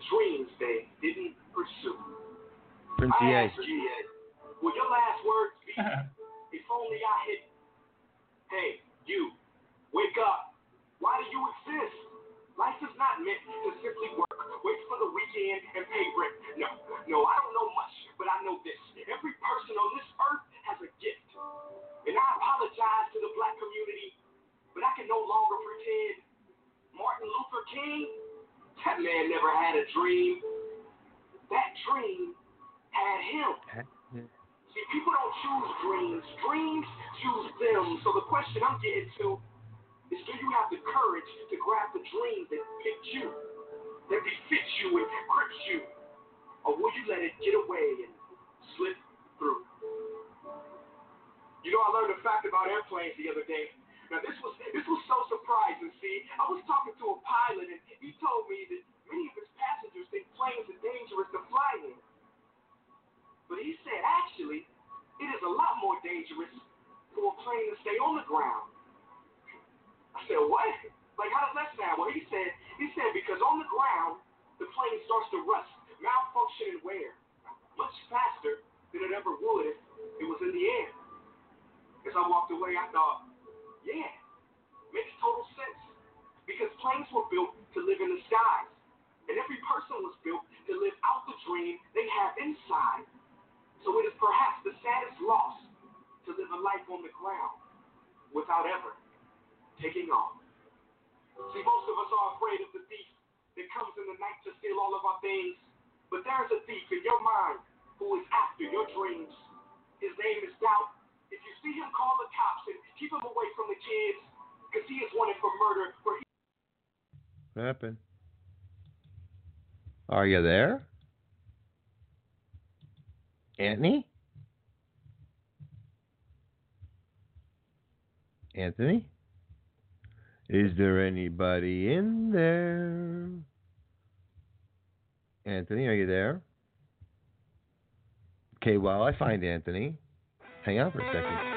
dreams they didn't pursue. Prince I E A. asked G A, will your last words be, if only I hit, hey, you, wake up. Why do you exist? Life is not meant to simply work, wait for the weekend, and pay rent. No, no, I don't know much, but I know this. Every person on this earth has a gift. And I apologize to the black community, but I can no longer pretend. Martin Luther King, that man never had a dream. That dream had him. See, people don't choose dreams. Dreams choose them. So the question I'm getting to is, do you have the courage to grab the dream that fit you, that befits you and grips you? Or will you let it get away and slip through? You know, I learned a fact about airplanes the other day. Now, this was this was so surprising, see. I was talking to a pilot, and he told me that many of his passengers think planes are dangerous to fly in. But he said, actually, it is a lot more dangerous for a plane to stay on the ground. I said, what? Like, how does that sound? Well, he said, he said because on the ground, the plane starts to rust, malfunction, and wear much faster than it ever would if it was in the air. As I walked away, I thought, yeah, makes total sense. Because planes were built to live in the skies. And every person was built to live out the dream they have inside. So it is perhaps the saddest loss to live a life on the ground without ever taking off. See, most of us are afraid of the thief that comes in the night to steal all of our things. But there's a thief in your mind who is after your dreams. His name is doubt. If you see him, call the cops and keep him away from the kids, because he is wanted for murder. For he- What happened? Are you there? Anthony? Anthony? Is there anybody in there? Anthony, are you there? Okay, while I find Anthony, hang on for a second.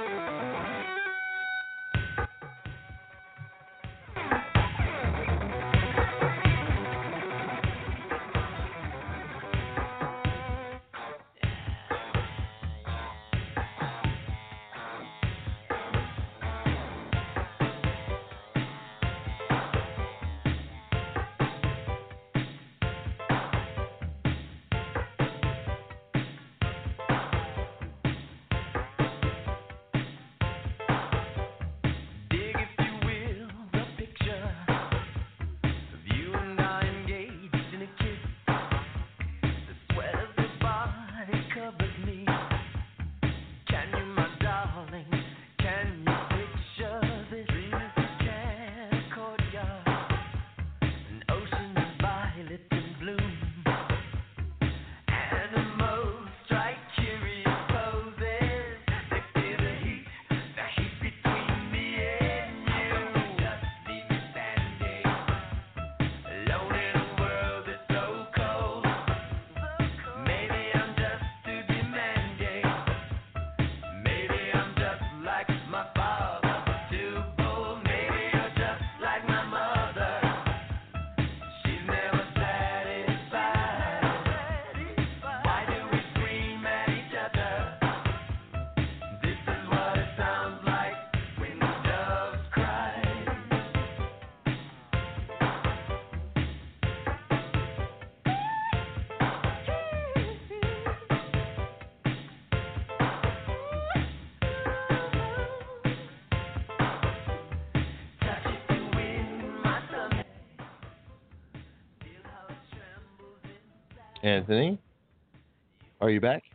Anthony, are you back?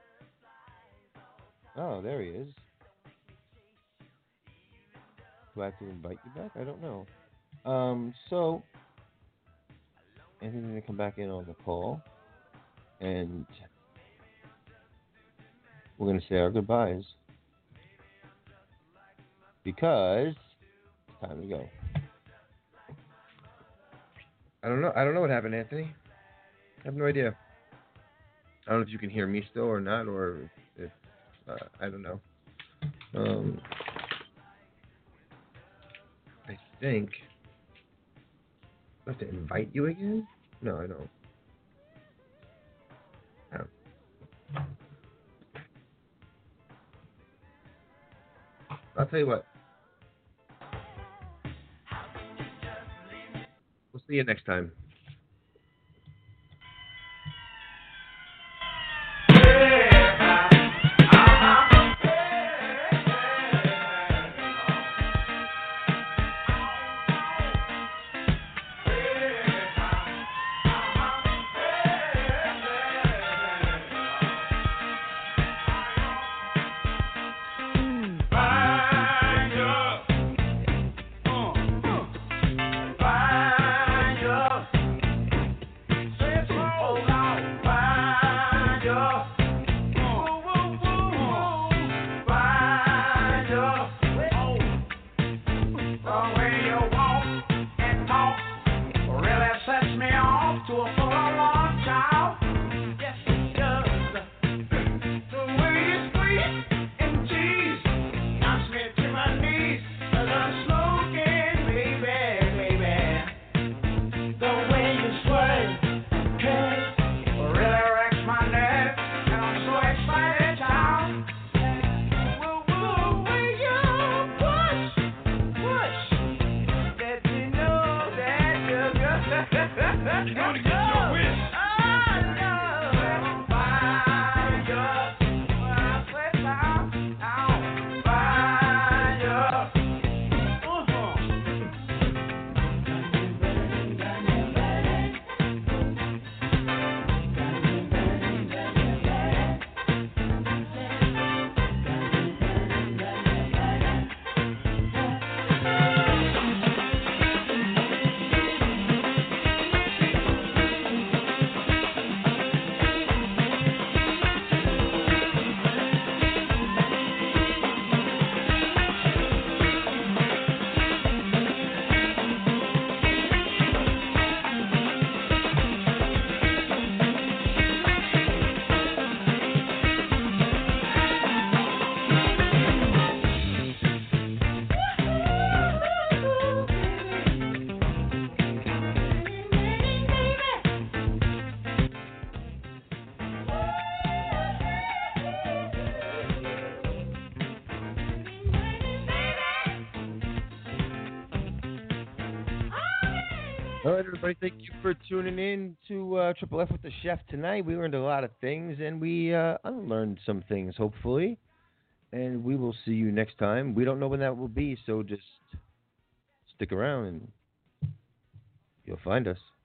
Oh, there he is. Do I have to invite you back? I don't know. Um, so, Anthony's going to come back in on the call, and we're going to say our goodbyes, because it's time to go. I don't know. I don't know what happened, Anthony. I have no idea. I don't know if you can hear me still or not, or if, uh, I don't know. Um, I think I have to invite you again? No, I don't. tell you what. We'll see you next time. All right, everybody, thank you for tuning in to uh, Triple F with the Chef tonight. We learned a lot of things, and we uh, unlearned some things, hopefully. And we will see you next time. We don't know when that will be, so just stick around and you'll find us.